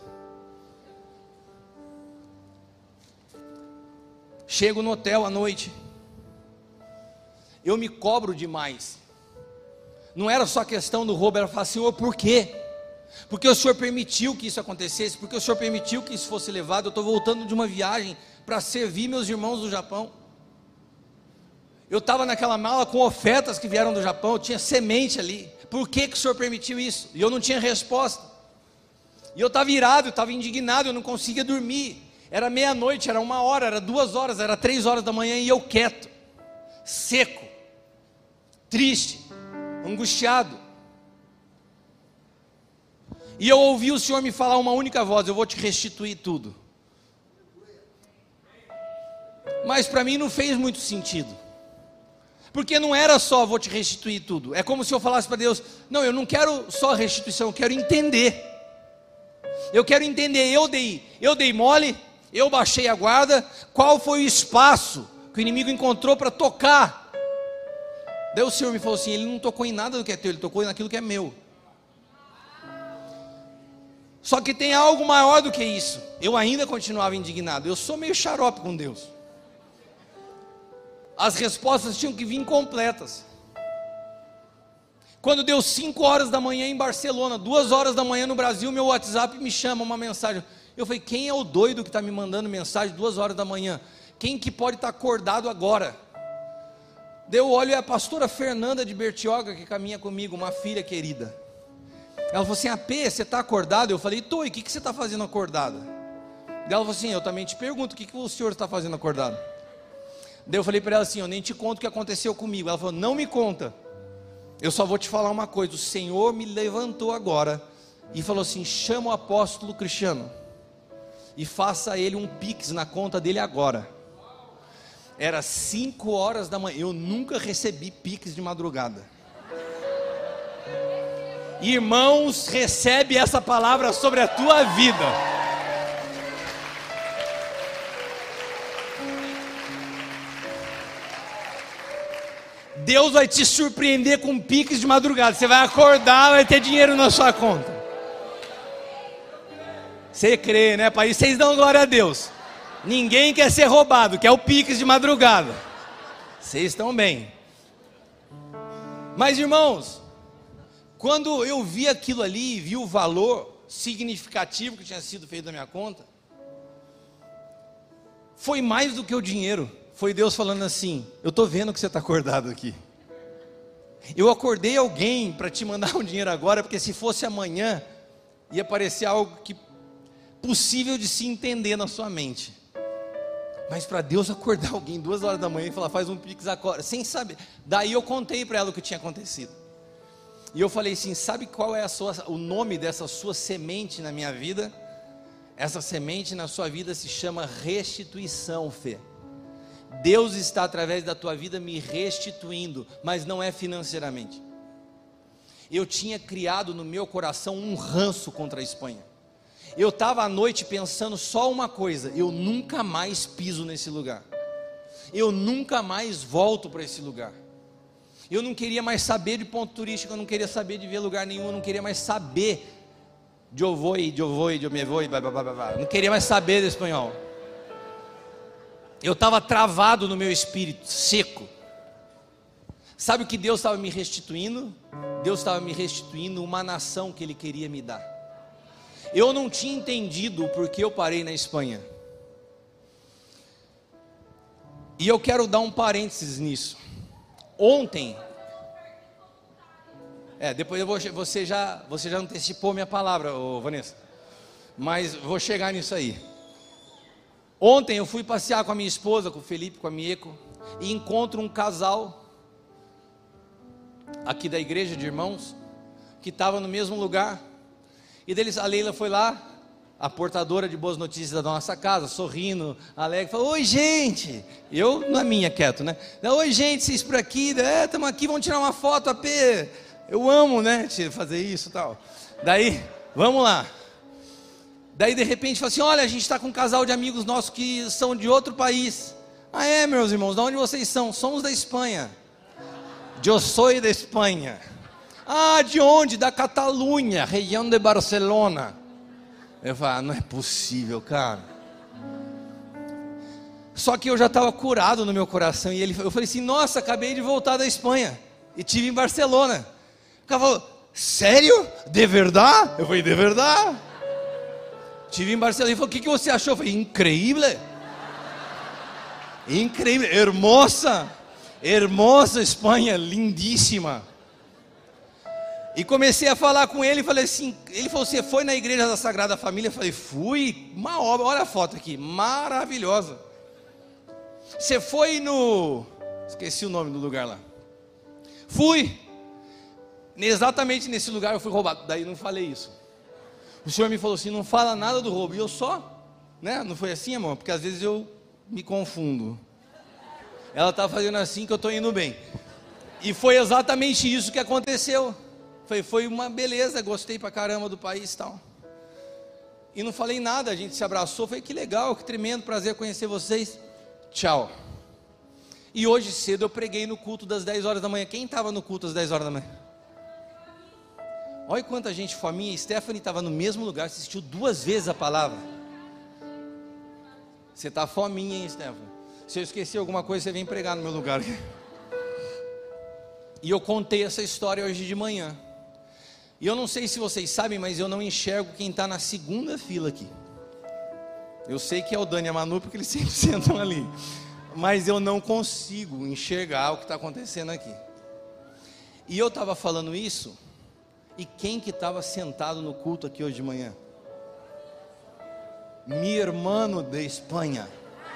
Chego no hotel à noite, eu me cobro demais. Não era só questão do roubo, era falar: Senhor, por quê? Porque o Senhor permitiu que isso acontecesse, porque o Senhor permitiu que isso fosse levado. Eu estou voltando de uma viagem para servir meus irmãos do Japão. Eu estava naquela mala com ofertas que vieram do Japão, eu tinha semente ali. Por que o Senhor permitiu isso? E eu não tinha resposta. E eu estava irado, eu estava indignado, eu não conseguia dormir. Era meia-noite, era 1 hora, era 2 horas, era 3 horas da manhã, e eu quieto, seco, triste, angustiado. E eu ouvi o Senhor me falar uma única voz: eu vou te restituir tudo. Mas para mim não fez muito sentido. Porque não era só: vou te restituir tudo. É como se eu falasse para Deus: não, eu não quero só restituição, eu quero entender. Eu quero entender, eu dei mole, eu baixei a guarda. Qual foi o espaço que o inimigo encontrou para tocar? Daí o Senhor me falou assim: ele não tocou em nada do que é teu, ele tocou naquilo que é meu. Só que tem algo maior do que isso. Eu ainda continuava indignado. Eu sou meio xarope com Deus. As respostas tinham que vir incompletas. Quando deu 5 horas da manhã em Barcelona, 2 horas da manhã no Brasil, meu WhatsApp me chama uma mensagem. Eu falei: quem é o doido que está me mandando mensagem 2 horas da manhã? Quem que pode estar acordado agora? Daí eu olho, é a pastora Fernanda de Bertioga, que caminha comigo, uma filha querida. Ela falou assim: AP, você está acordado? Eu falei: tô, e o que você está fazendo acordada? Daí ela falou assim: eu também te pergunto, o que o senhor está fazendo acordado? Daí eu falei para ela assim: eu nem te conto o que aconteceu comigo. Ela falou: não me conta, eu só vou te falar uma coisa. O Senhor me levantou agora e falou assim: chama o apóstolo Cristiano e faça a ele um pix na conta dele agora. Era 5 horas da manhã, eu nunca recebi pix de madrugada. Irmãos, recebe essa palavra sobre a tua vida. Deus vai te surpreender com piques de madrugada. Você vai acordar, vai ter dinheiro na sua conta. Você crê, né, pai? Vocês dão glória a Deus. Ninguém quer ser roubado, quer o piques de madrugada. Vocês estão bem. Mas, irmãos, quando eu vi aquilo ali, vi o valor significativo que tinha sido feito na minha conta, foi mais do que o dinheiro. Foi Deus falando assim: eu estou vendo que você está acordado aqui. Eu acordei alguém para te mandar um dinheiro agora, porque se fosse amanhã, ia parecer algo que possível de se entender na sua mente. Mas para Deus acordar alguém 2 horas da manhã e falar: faz um pix agora, sem saber. Daí eu contei para ela o que tinha acontecido. E eu falei assim: sabe qual é o nome dessa sua semente na minha vida? Essa semente na sua vida se chama restituição, Fê. Deus está através da tua vida me restituindo, mas não é financeiramente. Eu tinha criado no meu coração um ranço contra a Espanha. Eu estava à noite pensando só uma coisa: eu nunca mais piso nesse lugar. Eu nunca mais volto para esse lugar. Eu não queria mais saber de ponto turístico, eu não queria saber de ver lugar nenhum, eu não queria mais saber de eu me vou, não queria mais saber do espanhol. Eu estava travado no meu espírito, seco. Sabe o que Deus estava me restituindo? Deus estava me restituindo uma nação que Ele queria me dar. Eu não tinha entendido o porquê eu parei na Espanha. E eu quero dar um parênteses nisso. Ontem, depois você já antecipou minha palavra, Vanessa, mas vou chegar nisso aí. Ontem eu fui passear com a minha esposa, com o Felipe, com a Mieko, e encontro um casal aqui da igreja de irmãos, que estava no mesmo lugar, e deles a Leila foi lá, a portadora de boas notícias da nossa casa, sorrindo, alegre, falou: oi gente, eu na minha quieto, né? Oi gente, vocês por aqui? Estamos aqui, vamos tirar uma foto, AP, eu amo, né, fazer isso e tal. Daí, vamos lá. Daí de repente fala assim: olha, a gente está com um casal de amigos nossos que são de outro país. Ah é, meus irmãos, de onde vocês são? Somos da Espanha. Eu sou da Espanha. Ah, de onde? Da Catalunha, região de Barcelona. Eu falo: não é possível, cara. Só que eu já estava curado no meu coração. E eu falei assim: nossa, acabei de voltar da Espanha e estive em Barcelona. O cara falou: sério? De verdade? Eu falei: de verdade. Estive em Barcelona. Ele falou: o que você achou? Eu falei: incrível. Incrível, hermosa Espanha, lindíssima. E comecei a falar com ele, falei assim, ele falou: você foi na igreja da Sagrada Família? Eu falei: fui, uma obra, olha a foto aqui, maravilhosa. Você foi esqueci o nome do lugar lá. Fui, exatamente nesse lugar eu fui roubado. Daí não falei isso. O Senhor me falou assim: não fala nada do roubo. E eu só, né, não foi assim, amor? Porque às vezes eu me confundo. Ela está fazendo assim que eu estou indo bem. E foi exatamente isso que aconteceu. Foi uma beleza, gostei pra caramba do país e tal. E não falei nada, a gente se abraçou, falei: que legal, que tremendo, prazer conhecer vocês. Tchau. E hoje cedo eu preguei no culto das 10 horas da manhã. Quem estava no culto das 10 horas da manhã? Olha quanta gente fominha. Stephanie estava no mesmo lugar, assistiu 2 vezes a palavra. Você está fominha, hein, Stephanie? Se eu esquecer alguma coisa, você vem pregar no meu lugar. E eu contei essa história hoje de manhã. E eu não sei se vocês sabem, mas eu não enxergo quem está na segunda fila aqui. Eu sei que é o Dani e a Manu, porque eles sempre sentam ali. Mas eu não consigo enxergar o que está acontecendo aqui. E eu estava falando isso, e quem que estava sentado no culto aqui hoje de manhã? Mi hermano de Espanha.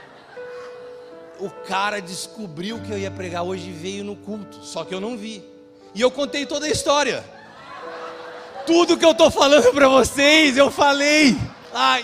O cara descobriu que eu ia pregar hoje e veio no culto, só que eu não vi. E eu contei toda a história. Tudo que eu estou falando para vocês, eu falei. Ai.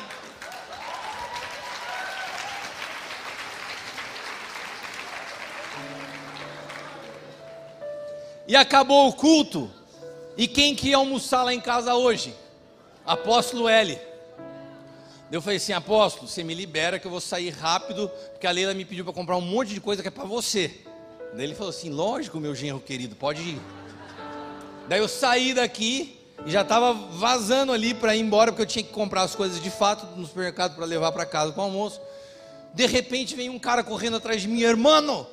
E acabou o culto. E quem que ia almoçar lá em casa hoje? Apóstolo L. Eu falei assim: apóstolo, você me libera que eu vou sair rápido, porque a Leila me pediu para comprar um monte de coisa que é para você. Daí ele falou assim: lógico, meu genro querido, pode ir. Daí eu saí daqui e já estava vazando ali para ir embora, porque eu tinha que comprar as coisas de fato no supermercado para levar para casa para o almoço. De repente vem um cara correndo atrás de mim: hermano.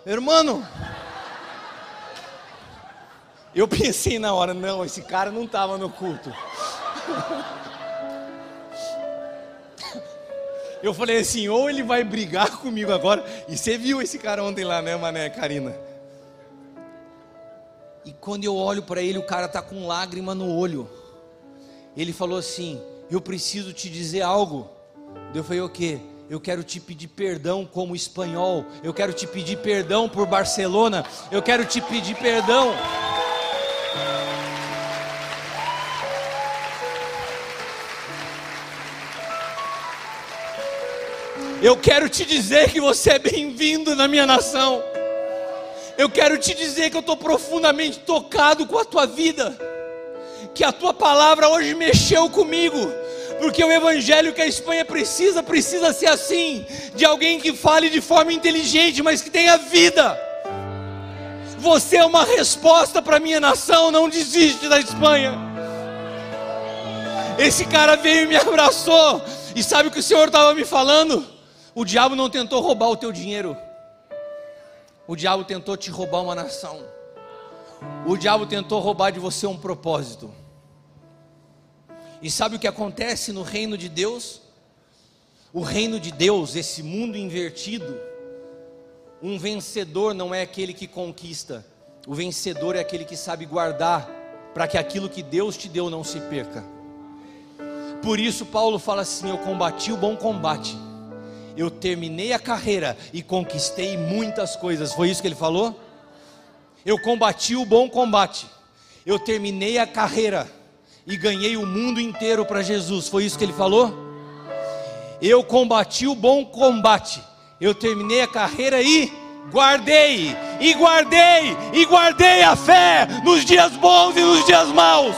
Eu pensei na hora: não, esse cara não estava no culto. Eu falei assim: ou ele vai brigar comigo agora. E você viu esse cara ontem lá, né, mané, Karina? E quando eu olho para ele, o cara está com lágrima no olho. Ele falou assim: eu preciso te dizer algo. Eu falei: o quê? Eu quero te pedir perdão como espanhol. Eu quero te pedir perdão por Barcelona. Eu quero te pedir perdão. Eu quero te dizer que você é bem-vindo na minha nação. Eu quero te dizer que eu estou profundamente tocado com a tua vida, que a tua palavra hoje mexeu comigo, porque o evangelho que a Espanha precisa ser assim, de alguém que fale de forma inteligente, mas que tenha vida. Você é uma resposta para a minha nação, não desiste da Espanha. Esse cara veio e me abraçou, e sabe o que o Senhor estava me falando? O diabo não tentou roubar o teu dinheiro. O diabo tentou te roubar uma nação. O diabo tentou roubar de você um propósito. E sabe o que acontece no reino de Deus? O reino de Deus, esse mundo invertido, um vencedor não é aquele que conquista. O vencedor é aquele que sabe guardar, para que aquilo que Deus te deu não se perca. Por isso Paulo fala assim: eu combati o bom combate, eu terminei a carreira e conquistei muitas coisas. Foi isso que ele falou? Eu combati o bom combate, eu terminei a carreira e ganhei o mundo inteiro para Jesus. Foi isso que ele falou? Eu combati o bom combate, eu terminei a carreira e guardei a fé nos dias bons e nos dias maus.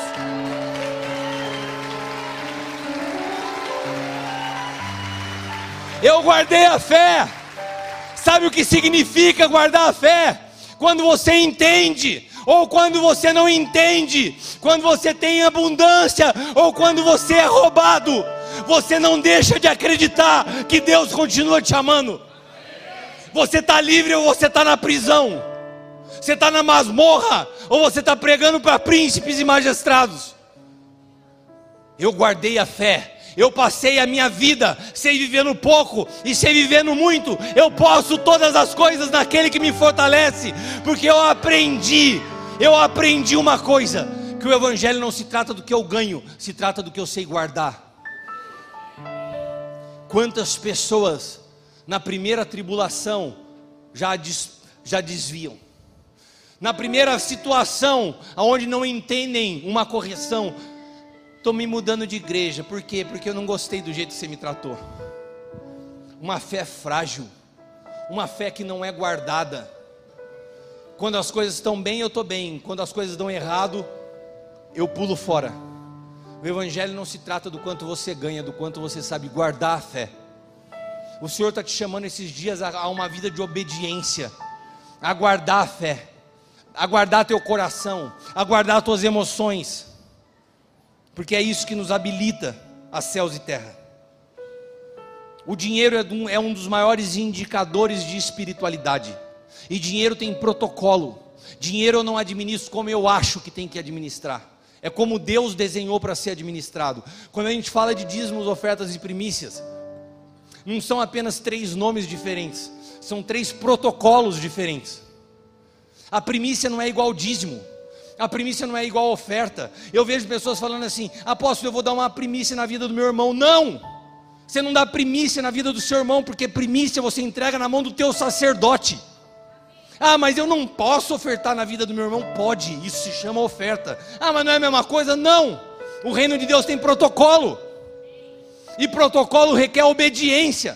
Eu guardei a fé. Sabe o que significa guardar a fé? Quando você entende, ou quando você não entende, quando você tem abundância, ou quando você é roubado, você não deixa de acreditar que Deus continua te amando. Você está livre ou você está na prisão? Você está na masmorra ou você está pregando para príncipes e magistrados? Eu guardei a fé. Eu passei a minha vida sem viver no pouco e sem viver no muito. Eu posso todas as coisas naquele que me fortalece, porque eu aprendi uma coisa, que o evangelho não se trata do que eu ganho, se trata do que eu sei guardar. Quantas pessoas na primeira tribulação já desviam, na primeira situação onde não entendem uma correção: estou me mudando de igreja. Por quê? Porque eu não gostei do jeito que você me tratou. Uma fé frágil, uma fé que não é guardada. Quando as coisas estão bem, eu estou bem. Quando as coisas dão errado, eu pulo fora. O evangelho não se trata do quanto você ganha, do quanto você sabe guardar a fé. O Senhor está te chamando esses dias a uma vida de obediência, a guardar a fé, a guardar teu coração, a guardar tuas emoções, porque é isso que nos habilita a céus e terra. O dinheiro é um dos maiores indicadores de espiritualidade. E dinheiro tem protocolo. Dinheiro eu não administro como eu acho que tem que administrar. É como Deus desenhou para ser administrado. Quando a gente fala de dízimos, ofertas e primícias, não são apenas 3 nomes diferentes, são 3 protocolos diferentes. A primícia não é igual ao dízimo. A primícia não é igual a oferta. Eu vejo pessoas falando assim: apóstolo, eu vou dar uma primícia na vida do meu irmão. Não! Você não dá primícia na vida do seu irmão, porque primícia você entrega na mão do teu sacerdote. Ah, mas eu não posso ofertar na vida do meu irmão. Pode, isso se chama oferta. Ah, mas não é a mesma coisa? Não! O reino de Deus tem protocolo, e protocolo requer obediência.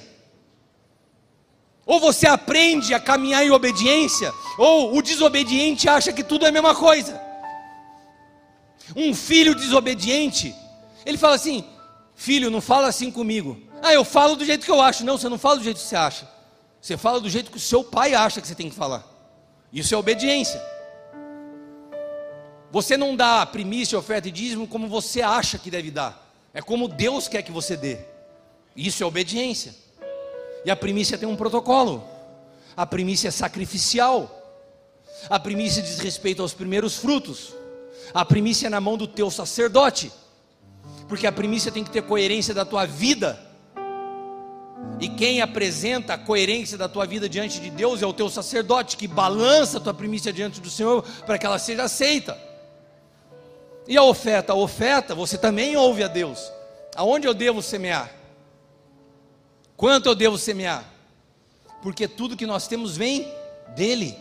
Ou você aprende a caminhar em obediência, ou o desobediente acha que tudo é a mesma coisa. Um filho desobediente, ele fala assim: filho, não fala assim comigo. Ah, eu falo do jeito que eu acho. Não, você não fala do jeito que você acha. Você fala do jeito que o seu pai acha que você tem que falar. Isso é obediência. Você não dá primícia, oferta e dízimo como você acha que deve dar. É como Deus quer que você dê. Isso é obediência. E a primícia tem um protocolo. A primícia é sacrificial. A primícia diz respeito aos primeiros frutos. A primícia é na mão do teu sacerdote. Porque a primícia tem que ter coerência da tua vida. E quem apresenta a coerência da tua vida diante de Deus é o teu sacerdote, que balança a tua primícia diante do Senhor para que ela seja aceita. E a oferta? A oferta, você também ouve a Deus. Aonde eu devo semear? Quanto eu devo semear? Porque tudo que nós temos vem dele.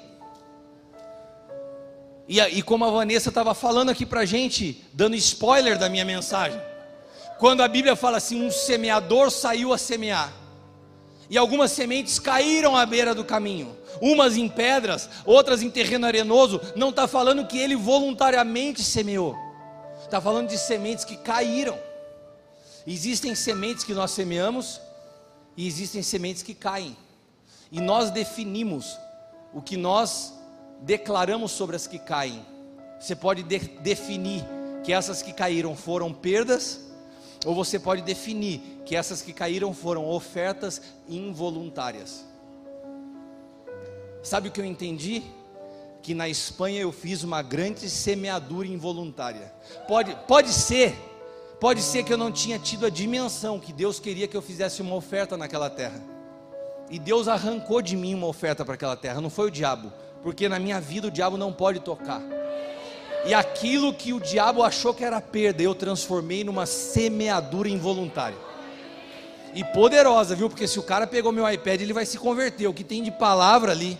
E como a Vanessa estava falando aqui para a gente, dando spoiler da minha mensagem, quando a Bíblia fala assim, um semeador saiu a semear, e algumas sementes caíram à beira do caminho, umas em pedras, outras em terreno arenoso, não está falando que ele voluntariamente semeou, está falando de sementes que caíram. Existem sementes que nós semeamos, e existem sementes que caem, e nós definimos o que nós declaramos sobre as que caem. Você pode definir que essas que caíram foram perdas, ou você pode definir que essas que caíram foram ofertas involuntárias. Sabe o que eu entendi? Que na Espanha eu fiz uma grande semeadura involuntária. Pode ser que eu não tinha tido a dimensão que Deus queria que eu fizesse uma oferta naquela terra, e Deus arrancou de mim uma oferta para aquela terra. Não foi o diabo, porque na minha vida o diabo não pode tocar. E aquilo que o diabo achou que era perda, eu transformei numa semeadura involuntária. E poderosa, viu? Porque se o cara pegou meu iPad, ele vai se converter. O que tem de palavra ali.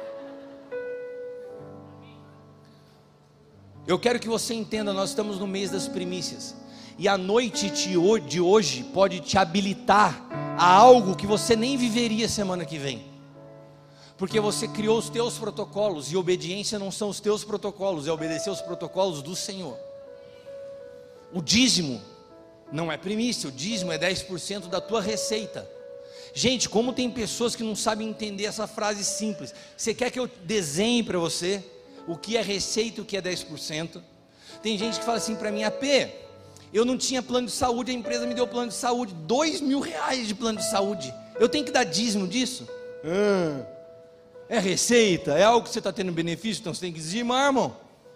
Eu quero que você entenda, nós estamos no mês das primícias. E a noite de hoje pode te habilitar a algo que você nem viveria semana que vem. Porque você criou os teus protocolos, e obediência não são os teus protocolos, é obedecer os protocolos do Senhor. O dízimo não é primícia, o dízimo é 10% da tua receita. Gente, como tem pessoas que não sabem entender essa frase simples. Você quer que eu desenhe para você o que é receita e o que é 10%? Tem gente que fala assim para mim: AP, eu não tinha plano de saúde, a empresa me deu plano de saúde, R$2.000 de plano de saúde, eu tenho que dar dízimo disso? É receita? É algo que você está tendo benefício, então você tem que dizimar, irmão.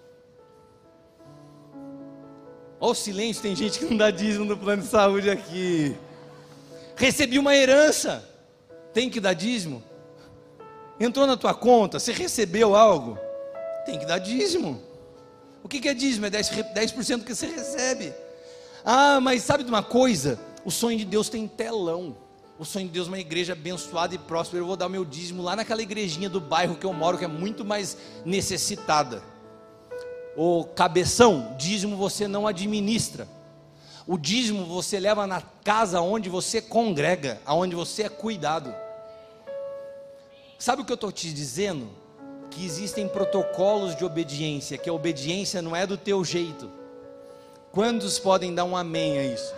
Olha o silêncio, tem gente que não dá dízimo no plano de saúde aqui. Recebi uma herança, tem que dar dízimo. Entrou na tua conta, você recebeu algo, tem que dar dízimo. O que é dízimo? É 10% do que você recebe. Ah, mas sabe de uma coisa? O sonho de Deus tem telão. O sonho de Deus é uma igreja abençoada e próspera. Eu vou dar o meu dízimo lá naquela igrejinha do bairro que eu moro, que é muito mais necessitada. Ô cabeção, dízimo você não administra. O dízimo você leva na casa onde você congrega, aonde você é cuidado. Sabe o que eu estou te dizendo? Que existem protocolos de obediência, que a obediência não é do teu jeito. Quantos podem dar um amém a isso?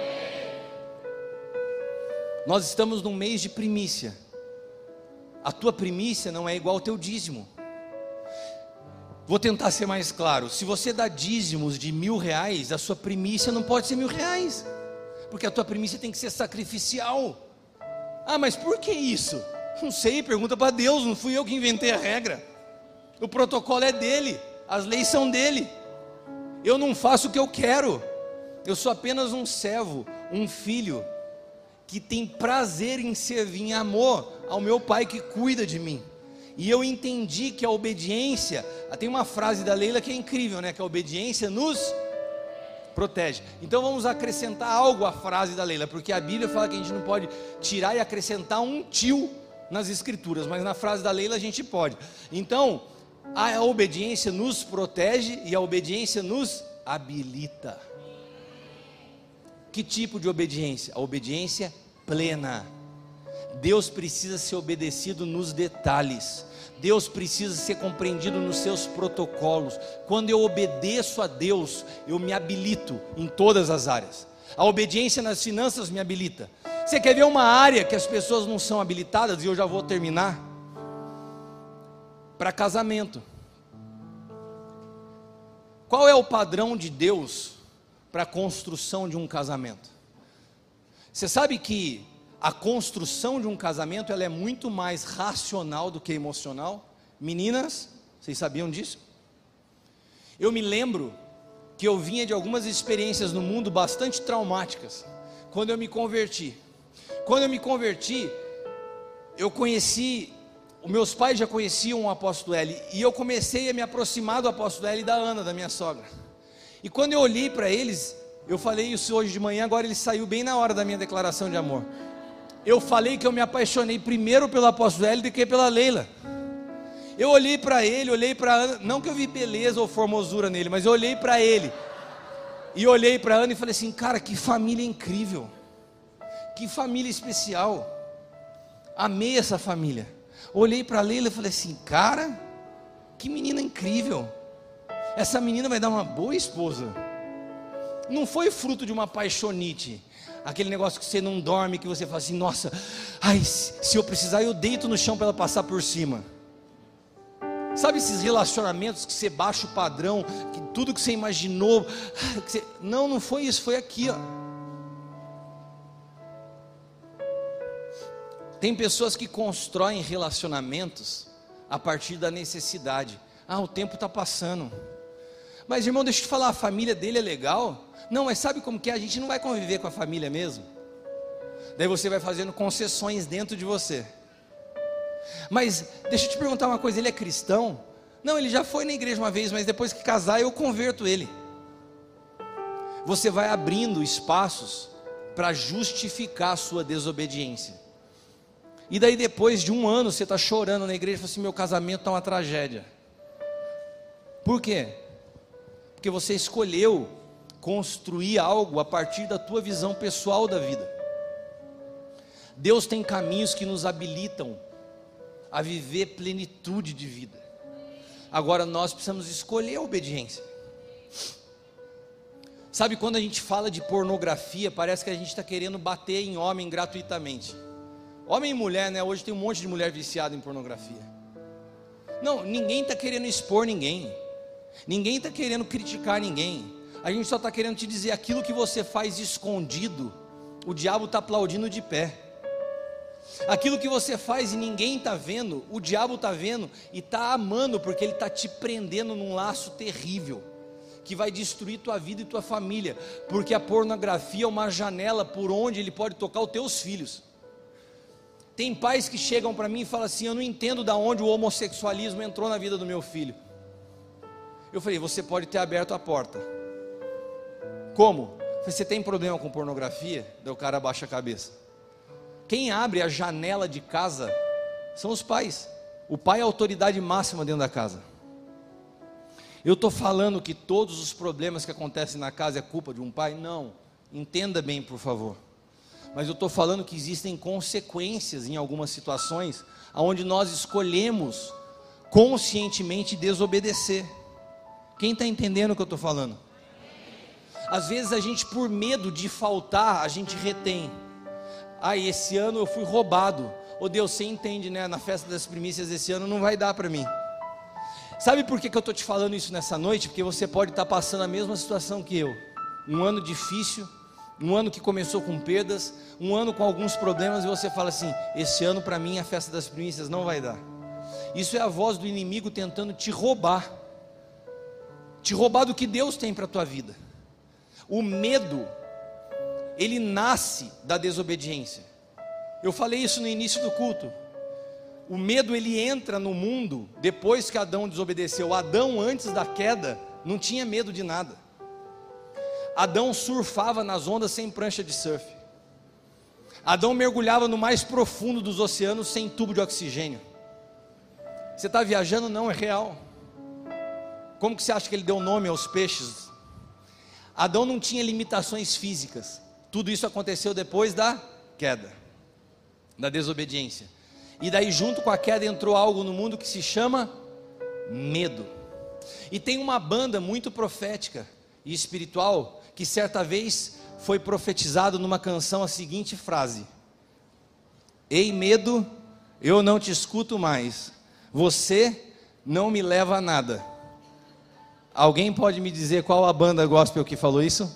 Nós estamos num mês de primícia. A tua primícia não é igual ao teu dízimo. Vou tentar ser mais claro. Se você dá dízimos de R$1.000, a sua primícia não pode ser R$1.000, porque a tua primícia tem que ser sacrificial. Ah, mas por que isso? Não sei, pergunta para Deus, não fui eu que inventei a regra. O protocolo é dele, as leis são dele. Eu não faço o que eu quero. Eu sou apenas um servo, um filho que tem prazer em servir em amor ao meu pai que cuida de mim. E eu entendi que a obediência, tem uma frase da Leila que é incrível, né? Que a obediência nos protege. Então vamos acrescentar algo à frase da Leila, porque a Bíblia fala que a gente não pode tirar e acrescentar um tio nas escrituras, mas na frase da Leila a gente pode. Então, a obediência nos protege e a obediência nos habilita. Que tipo de obediência? A obediência plena. Deus precisa ser obedecido nos detalhes. Deus precisa ser compreendido nos seus protocolos. Quando eu obedeço a Deus, eu me habilito em todas as áreas. A obediência nas finanças me habilita. Você quer ver uma área que as pessoas não são habilitadas? E eu já vou terminar. Para casamento. Qual é o padrão de Deus para a construção de um casamento? Você sabe que a construção de um casamento ela é muito mais racional do que emocional? Meninas, vocês sabiam disso? Eu me lembro que eu vinha de algumas experiências no mundo bastante traumáticas, quando eu me converti. Quando eu me converti, os meus pais já conheciam o apóstolo L, e eu comecei a me aproximar do apóstolo L e da Ana, da minha sogra. E quando eu olhei para eles, eu falei isso hoje de manhã, agora ele saiu bem na hora da minha declaração de amor. Eu falei que eu me apaixonei primeiro pelo apóstolo L do que pela Leila. Eu olhei para ele, olhei para Ana, não que eu vi beleza ou formosura nele, mas eu olhei para ele, e olhei para Ana e falei assim, cara, que família incrível, que família especial, amei essa família. Olhei para a Leila e falei assim, cara, que menina incrível, essa menina vai dar uma boa esposa. Não foi fruto de uma paixonite, aquele negócio que você não dorme, que você fala assim, nossa, ai, se eu precisar eu deito no chão para ela passar por cima. Sabe esses relacionamentos que você baixa o padrão, que tudo que você imaginou, não foi isso, foi aqui, ó. Tem pessoas que constroem relacionamentos a partir da necessidade. O tempo está passando. Mas irmão, deixa eu te falar, a família dele é legal? Não, mas sabe como que é? A gente não vai conviver com a família mesmo. Daí você vai fazendo concessões dentro de você. Mas deixa eu te perguntar uma coisa, ele é cristão? Não, ele já foi na igreja uma vez, mas depois que casar eu converto ele. Você vai abrindo espaços para justificar a sua desobediência. E daí depois de um ano você está chorando na igreja e fala assim, meu casamento está uma tragédia. Por quê? Porque você escolheu construir algo a partir da tua visão pessoal da vida. Deus tem caminhos que nos habilitam a viver plenitude de vida. Agora nós precisamos escolher a obediência. Sabe, quando a gente fala de pornografia, parece que a gente está querendo bater em homem gratuitamente. Homem e mulher, né? Hoje tem um monte de mulher viciada em pornografia. Não, ninguém está querendo expor ninguém. Ninguém está querendo criticar ninguém. A gente só está querendo te dizer, aquilo que você faz escondido, o diabo está aplaudindo de pé. Aquilo que você faz e ninguém está vendo, o diabo está vendo e está amando, porque ele está te prendendo num laço terrível, que vai destruir tua vida e tua família, porque a pornografia é uma janela por onde ele pode tocar os teus filhos. Tem pais que chegam para mim e falam assim, eu não entendo de onde o homossexualismo entrou na vida do meu filho. Eu falei, você pode ter aberto a porta. Como? Você tem problema com pornografia? Daí o cara abaixa a cabeça. Quem abre a janela de casa são os pais. O pai é a autoridade máxima dentro da casa. Eu estou falando que todos os problemas que acontecem na casa é culpa de um pai? Não, entenda bem, por favor. Mas eu estou falando que existem consequências em algumas situações onde nós escolhemos conscientemente desobedecer. Quem está entendendo o que eu estou falando? Às vezes a gente, por medo de faltar, a gente retém. Esse ano eu fui roubado. Deus, você entende, né? Na festa das primícias esse ano não vai dar para mim. Sabe por que eu estou te falando isso nessa noite? Porque você pode estar passando a mesma situação que eu. Um ano difícil, um ano que começou com perdas, um ano com alguns problemas, e você fala assim, esse ano para mim a festa das primícias não vai dar. Isso é a voz do inimigo tentando te roubar do que Deus tem para a tua vida. O medo, ele nasce da desobediência. Eu falei isso no início do culto. O medo, ele entra no mundo depois que Adão desobedeceu. Adão, antes da queda, não tinha medo de nada. Adão surfava nas ondas sem prancha de surf. Adão mergulhava no mais profundo dos oceanos sem tubo de oxigênio. Você está viajando? Não, é real. Como que você acha que ele deu nome aos peixes? Adão não tinha limitações físicas. Tudo isso aconteceu depois da queda, da desobediência. E daí junto com a queda entrou algo no mundo que se chama medo. E tem uma banda muito profética e espiritual que certa vez foi profetizado numa canção a seguinte frase: ei medo, eu não te escuto mais, você não me leva a nada. Alguém pode me dizer qual a banda gospel que falou isso?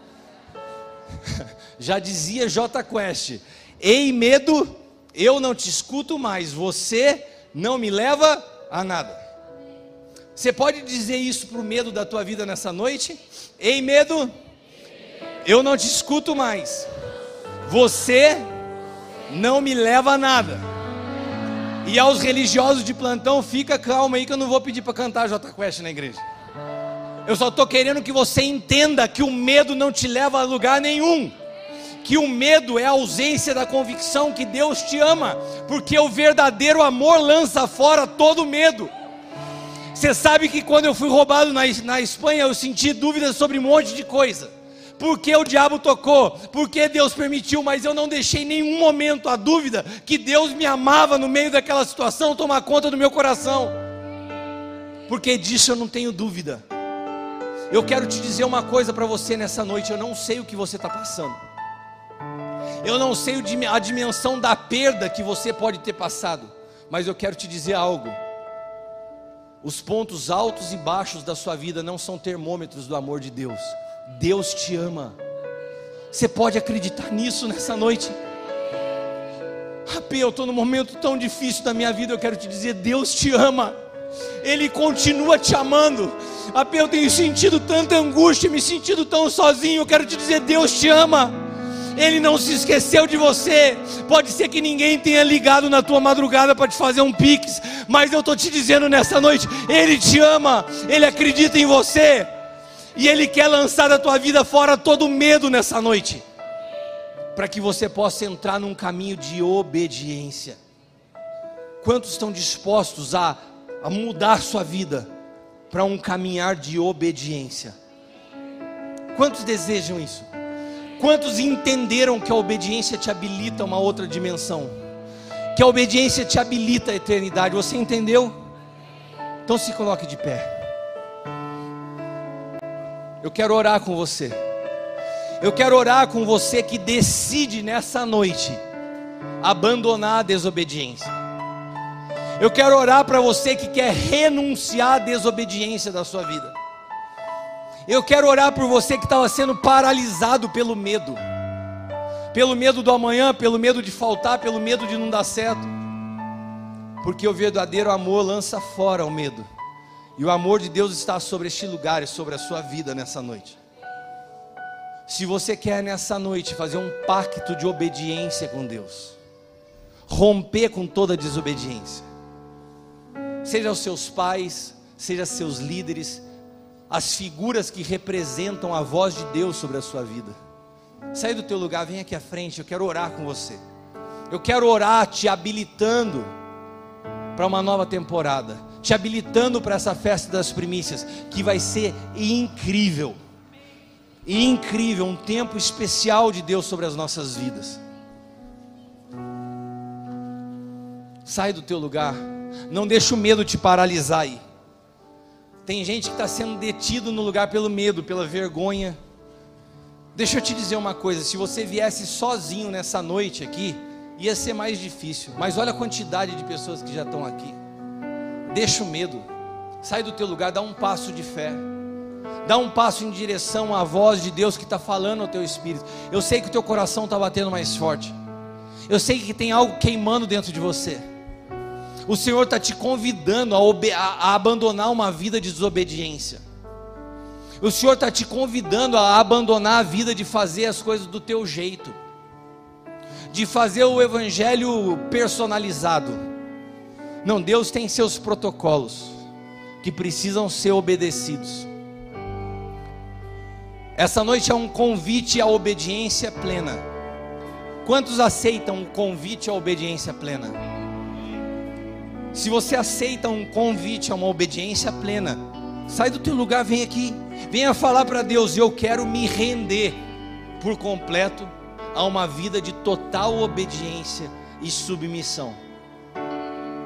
Já dizia Jota Quest: ei medo, eu não te escuto mais, você não me leva a nada. Você pode dizer isso para o medo da tua vida nessa noite? Ei medo, eu não te escuto mais, você não me leva a nada. E aos religiosos de plantão, fica calma aí que eu não vou pedir para cantar Jota Quest na igreja. Eu só estou querendo que você entenda que o medo não te leva a lugar nenhum, que o medo é a ausência da convicção que Deus te ama, porque o verdadeiro amor lança fora todo medo. Você sabe que quando eu fui roubado na Espanha, eu senti dúvidas sobre um monte de coisa. Por que o diabo tocou? Por que Deus permitiu? Mas eu não deixei em nenhum momento a dúvida que Deus me amava no meio daquela situação tomar conta do meu coração, porque disso eu não tenho dúvida. Eu quero te dizer uma coisa para você nessa noite: eu não sei o que você está passando, eu não sei a dimensão da perda que você pode ter passado, mas eu quero te dizer algo: os pontos altos e baixos da sua vida não são termômetros do amor de Deus. Deus te ama. Você pode acreditar nisso nessa noite? Eu estou num momento tão difícil da minha vida. Eu quero te dizer, Deus te ama. Ele continua te amando. Eu tenho sentido tanta angústia, me sentido tão sozinho. Eu quero te dizer, Deus te ama. Ele não se esqueceu de você. Pode ser que ninguém tenha ligado na tua madrugada para te fazer um pix, mas eu estou te dizendo nessa noite, Ele te ama, Ele acredita em você, e Ele quer lançar da tua vida fora todo medo nessa noite, para que você possa entrar num caminho de obediência. Quantos estão dispostos a mudar sua vida para um caminhar de obediência? Quantos desejam isso? Quantos entenderam que a obediência te habilita a uma outra dimensão? Que a obediência te habilita à eternidade? Você entendeu? Então se coloque de pé. Eu quero orar com você. Eu quero orar com você que decide nessa noite abandonar a desobediência. Eu quero orar para você que quer renunciar à desobediência da sua vida. Eu quero orar por você que estava sendo paralisado pelo medo do amanhã, pelo medo de faltar, pelo medo de não dar certo, porque o verdadeiro amor lança fora o medo, e o amor de Deus está sobre este lugar e sobre a sua vida nessa noite. Se você quer nessa noite fazer um pacto de obediência com Deus, romper com toda desobediência, seja os seus pais, seja seus líderes, as figuras que representam a voz de Deus sobre a sua vida, sai do teu lugar, vem aqui à frente. Eu quero orar com você. Eu quero orar te habilitando para uma nova temporada, te habilitando para essa festa das primícias, que vai ser incrível, incrível, um tempo especial de Deus sobre as nossas vidas. Sai do teu lugar, não deixa o medo te paralisar aí. Tem gente que está sendo detido no lugar pelo medo, pela vergonha. Deixa eu te dizer uma coisa: se você viesse sozinho nessa noite aqui, ia ser mais difícil, mas olha a quantidade de pessoas que já estão aqui. Deixa o medo, sai do teu lugar, dá um passo de fé, dá um passo em direção à voz de Deus que está falando ao teu espírito. Eu sei que o teu coração está batendo mais forte, eu sei que tem algo queimando dentro de você. O Senhor está te convidando a abandonar uma vida de desobediência. O Senhor está te convidando a abandonar a vida de fazer as coisas do teu jeito, de fazer o evangelho personalizado. Não, Deus tem seus protocolos que precisam ser obedecidos. Essa noite é um convite à obediência plena. Quantos aceitam o convite à obediência plena? Se você aceita um convite a uma obediência plena, sai do teu lugar, vem aqui, venha falar para Deus: eu quero me render por completo a uma vida de total obediência e submissão.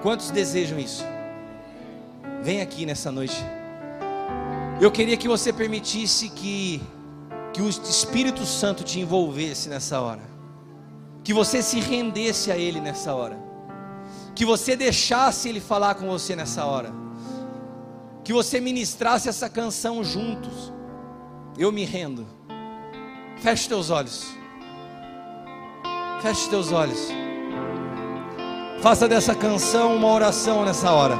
Quantos desejam isso? Vem aqui nessa noite. Eu queria que você permitisse que o Espírito Santo te envolvesse nessa hora, que você se rendesse a Ele nessa hora, que você deixasse Ele falar com você nessa hora, que você ministrasse essa canção juntos. Eu me rendo. Feche teus olhos. Feche teus olhos. Faça dessa canção uma oração nessa hora.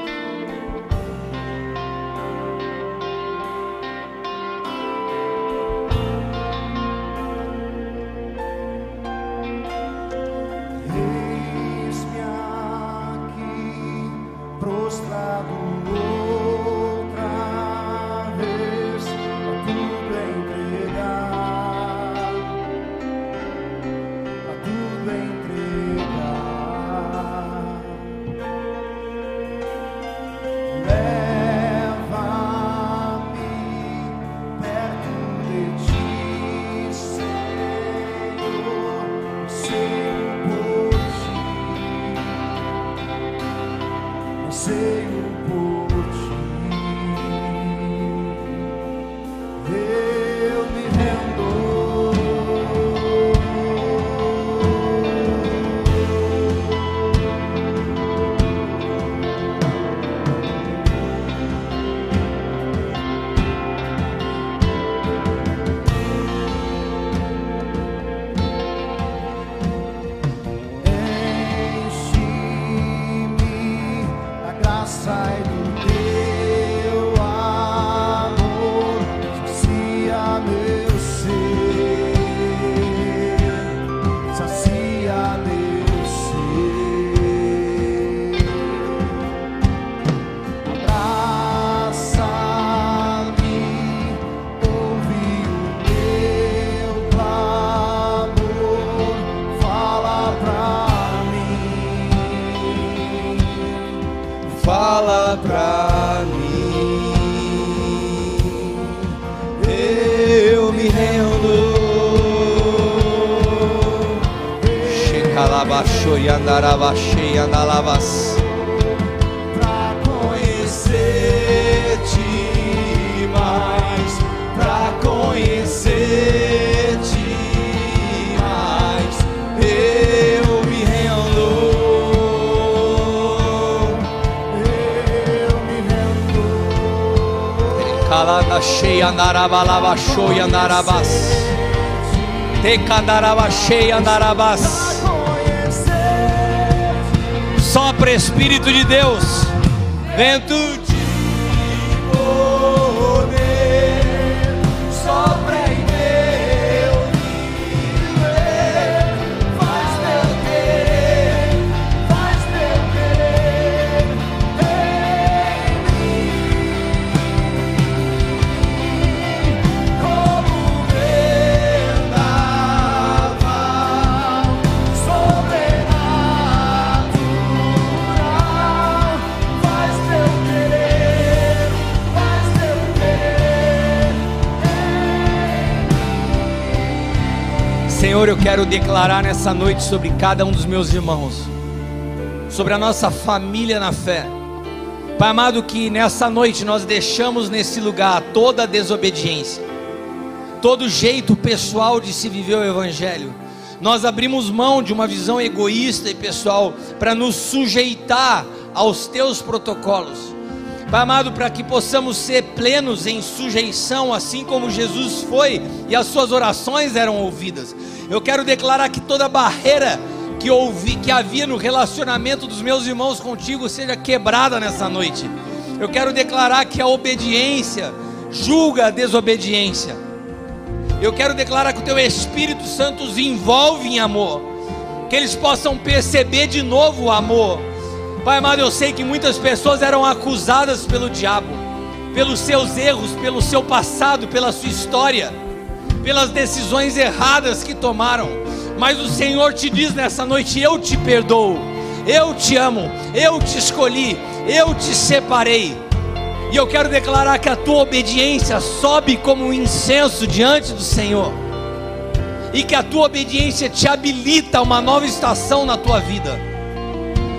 Fala pra mim, eu me rendo. Shekalabaxo e andarabaxei andalavas, pra conhecer-te mais, pra conhecer-te mais, eu me rendo. Calada cheia andaraba show e andarabas, te candaraba cheia andarabas. Sopra Espírito de Deus, vento de poder, sopra em meu viver, faz meu querer, faz meu querer em mim, como vendaval sobrenatural, faz meu querer, faz meu querer em mim. Senhor, eu quero declarar nessa noite sobre cada um dos meus irmãos, sobre a nossa família na fé, Pai amado, que nessa noite nós deixamos nesse lugar toda a desobediência, todo jeito pessoal de se viver o Evangelho. Nós abrimos mão de uma visão egoísta e pessoal para nos sujeitar aos teus protocolos, Pai amado, para que possamos ser plenos em sujeição, assim como Jesus foi e as suas orações eram ouvidas. Eu quero declarar que toda barreira que havia no relacionamento dos meus irmãos contigo seja quebrada nessa noite. Eu quero declarar que a obediência julga a desobediência. Eu quero declarar que o teu Espírito Santo os envolve em amor, que eles possam perceber de novo o amor. Pai amado, eu sei que muitas pessoas eram acusadas pelo diabo, pelos seus erros, pelo seu passado, pela sua história, pelas decisões erradas que tomaram, mas o Senhor te diz nessa noite: eu te perdoo, eu te amo, eu te escolhi, eu te separei. E eu quero declarar que a tua obediência sobe como um incenso diante do Senhor, e que a tua obediência te habilita a uma nova estação na tua vida.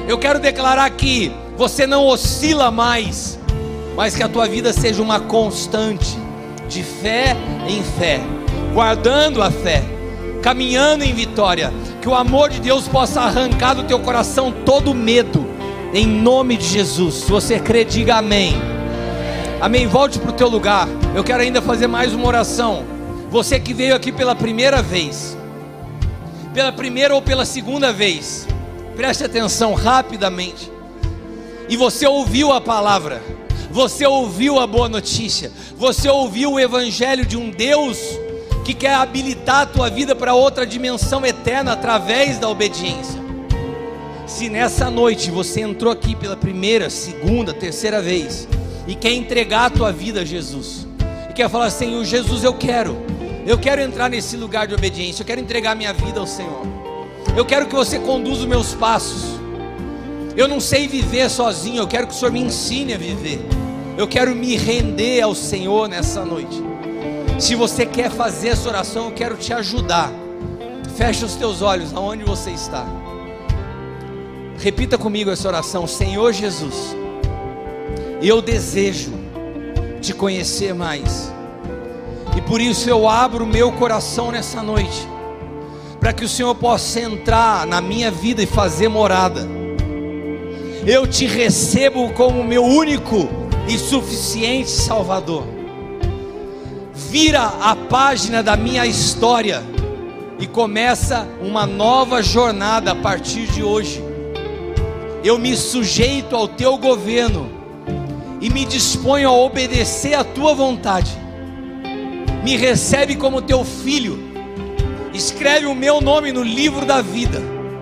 Eu quero declarar que você não oscila mais, mas que a tua vida seja uma constante, de fé em fé, guardando a fé, caminhando em vitória. Que o amor de Deus possa arrancar do teu coração todo medo, em nome de Jesus. Se você crê, diga amém. Amém. Volte para o teu lugar. Eu quero ainda fazer mais uma oração. Você que veio aqui pela primeira vez, pela primeira ou pela segunda vez, preste atenção rapidamente. E você ouviu a palavra, você ouviu a boa notícia, você ouviu o evangelho de um Deus que quer habilitar a tua vida para outra dimensão eterna através da obediência. Se nessa noite você entrou aqui pela primeira, segunda, terceira vez e quer entregar a tua vida a Jesus, e quer falar: Senhor Jesus, eu quero entrar nesse lugar de obediência, eu quero entregar minha vida ao Senhor, eu quero que você conduza os meus passos, eu não sei viver sozinho, eu quero que o Senhor me ensine a viver, eu quero me render ao Senhor nessa noite. Se você quer fazer essa oração, eu quero te ajudar. Fecha os teus olhos aonde você está, repita comigo essa oração: Senhor Jesus, eu desejo te conhecer mais, e por isso eu abro o meu coração nessa noite, para que o Senhor possa entrar na minha vida e fazer morada. Eu te recebo como meu único e suficiente Salvador. Vira a página da minha história e começa uma nova jornada a partir de hoje. Eu me sujeito ao teu governo e me disponho a obedecer a tua vontade. Me recebe como teu filho, escreve o meu nome no livro da vida.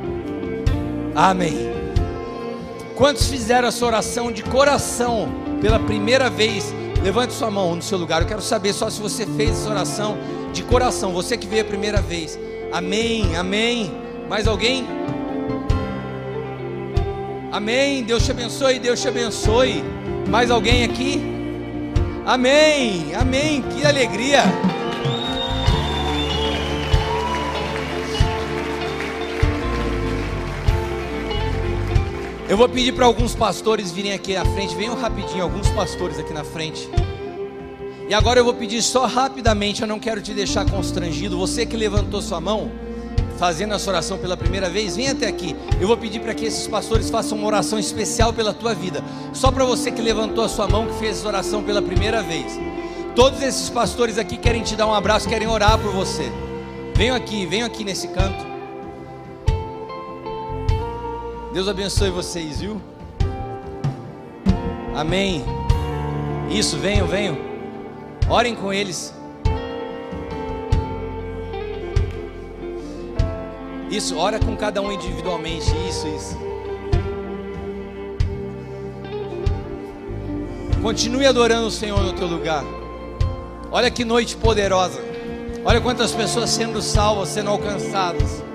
Amém. Quantos fizeram essa oração de coração pela primeira vez? Levante sua mão no seu lugar. Eu quero saber só se você fez essa oração de coração, você que veio a primeira vez. Amém, amém. Mais alguém? Amém. Deus te abençoe, Deus te abençoe. Mais alguém aqui? Amém, amém. Que alegria. Eu vou pedir para alguns pastores virem aqui na frente. Venham rapidinho, alguns pastores aqui na frente. E agora eu vou pedir só rapidamente, eu não quero te deixar constrangido. Você que levantou sua mão, fazendo essa oração pela primeira vez, vem até aqui. Eu vou pedir para que esses pastores façam uma oração especial pela tua vida. Só para você que levantou a sua mão, que fez essa oração pela primeira vez. Todos esses pastores aqui querem te dar um abraço, querem orar por você. Venham aqui nesse canto. Deus abençoe vocês, viu? Amém. Isso, venham. Orem com eles. Isso, ora com cada um individualmente. Isso. Continue adorando o Senhor no teu lugar. Olha que noite poderosa. Olha quantas pessoas sendo salvas, sendo alcançadas.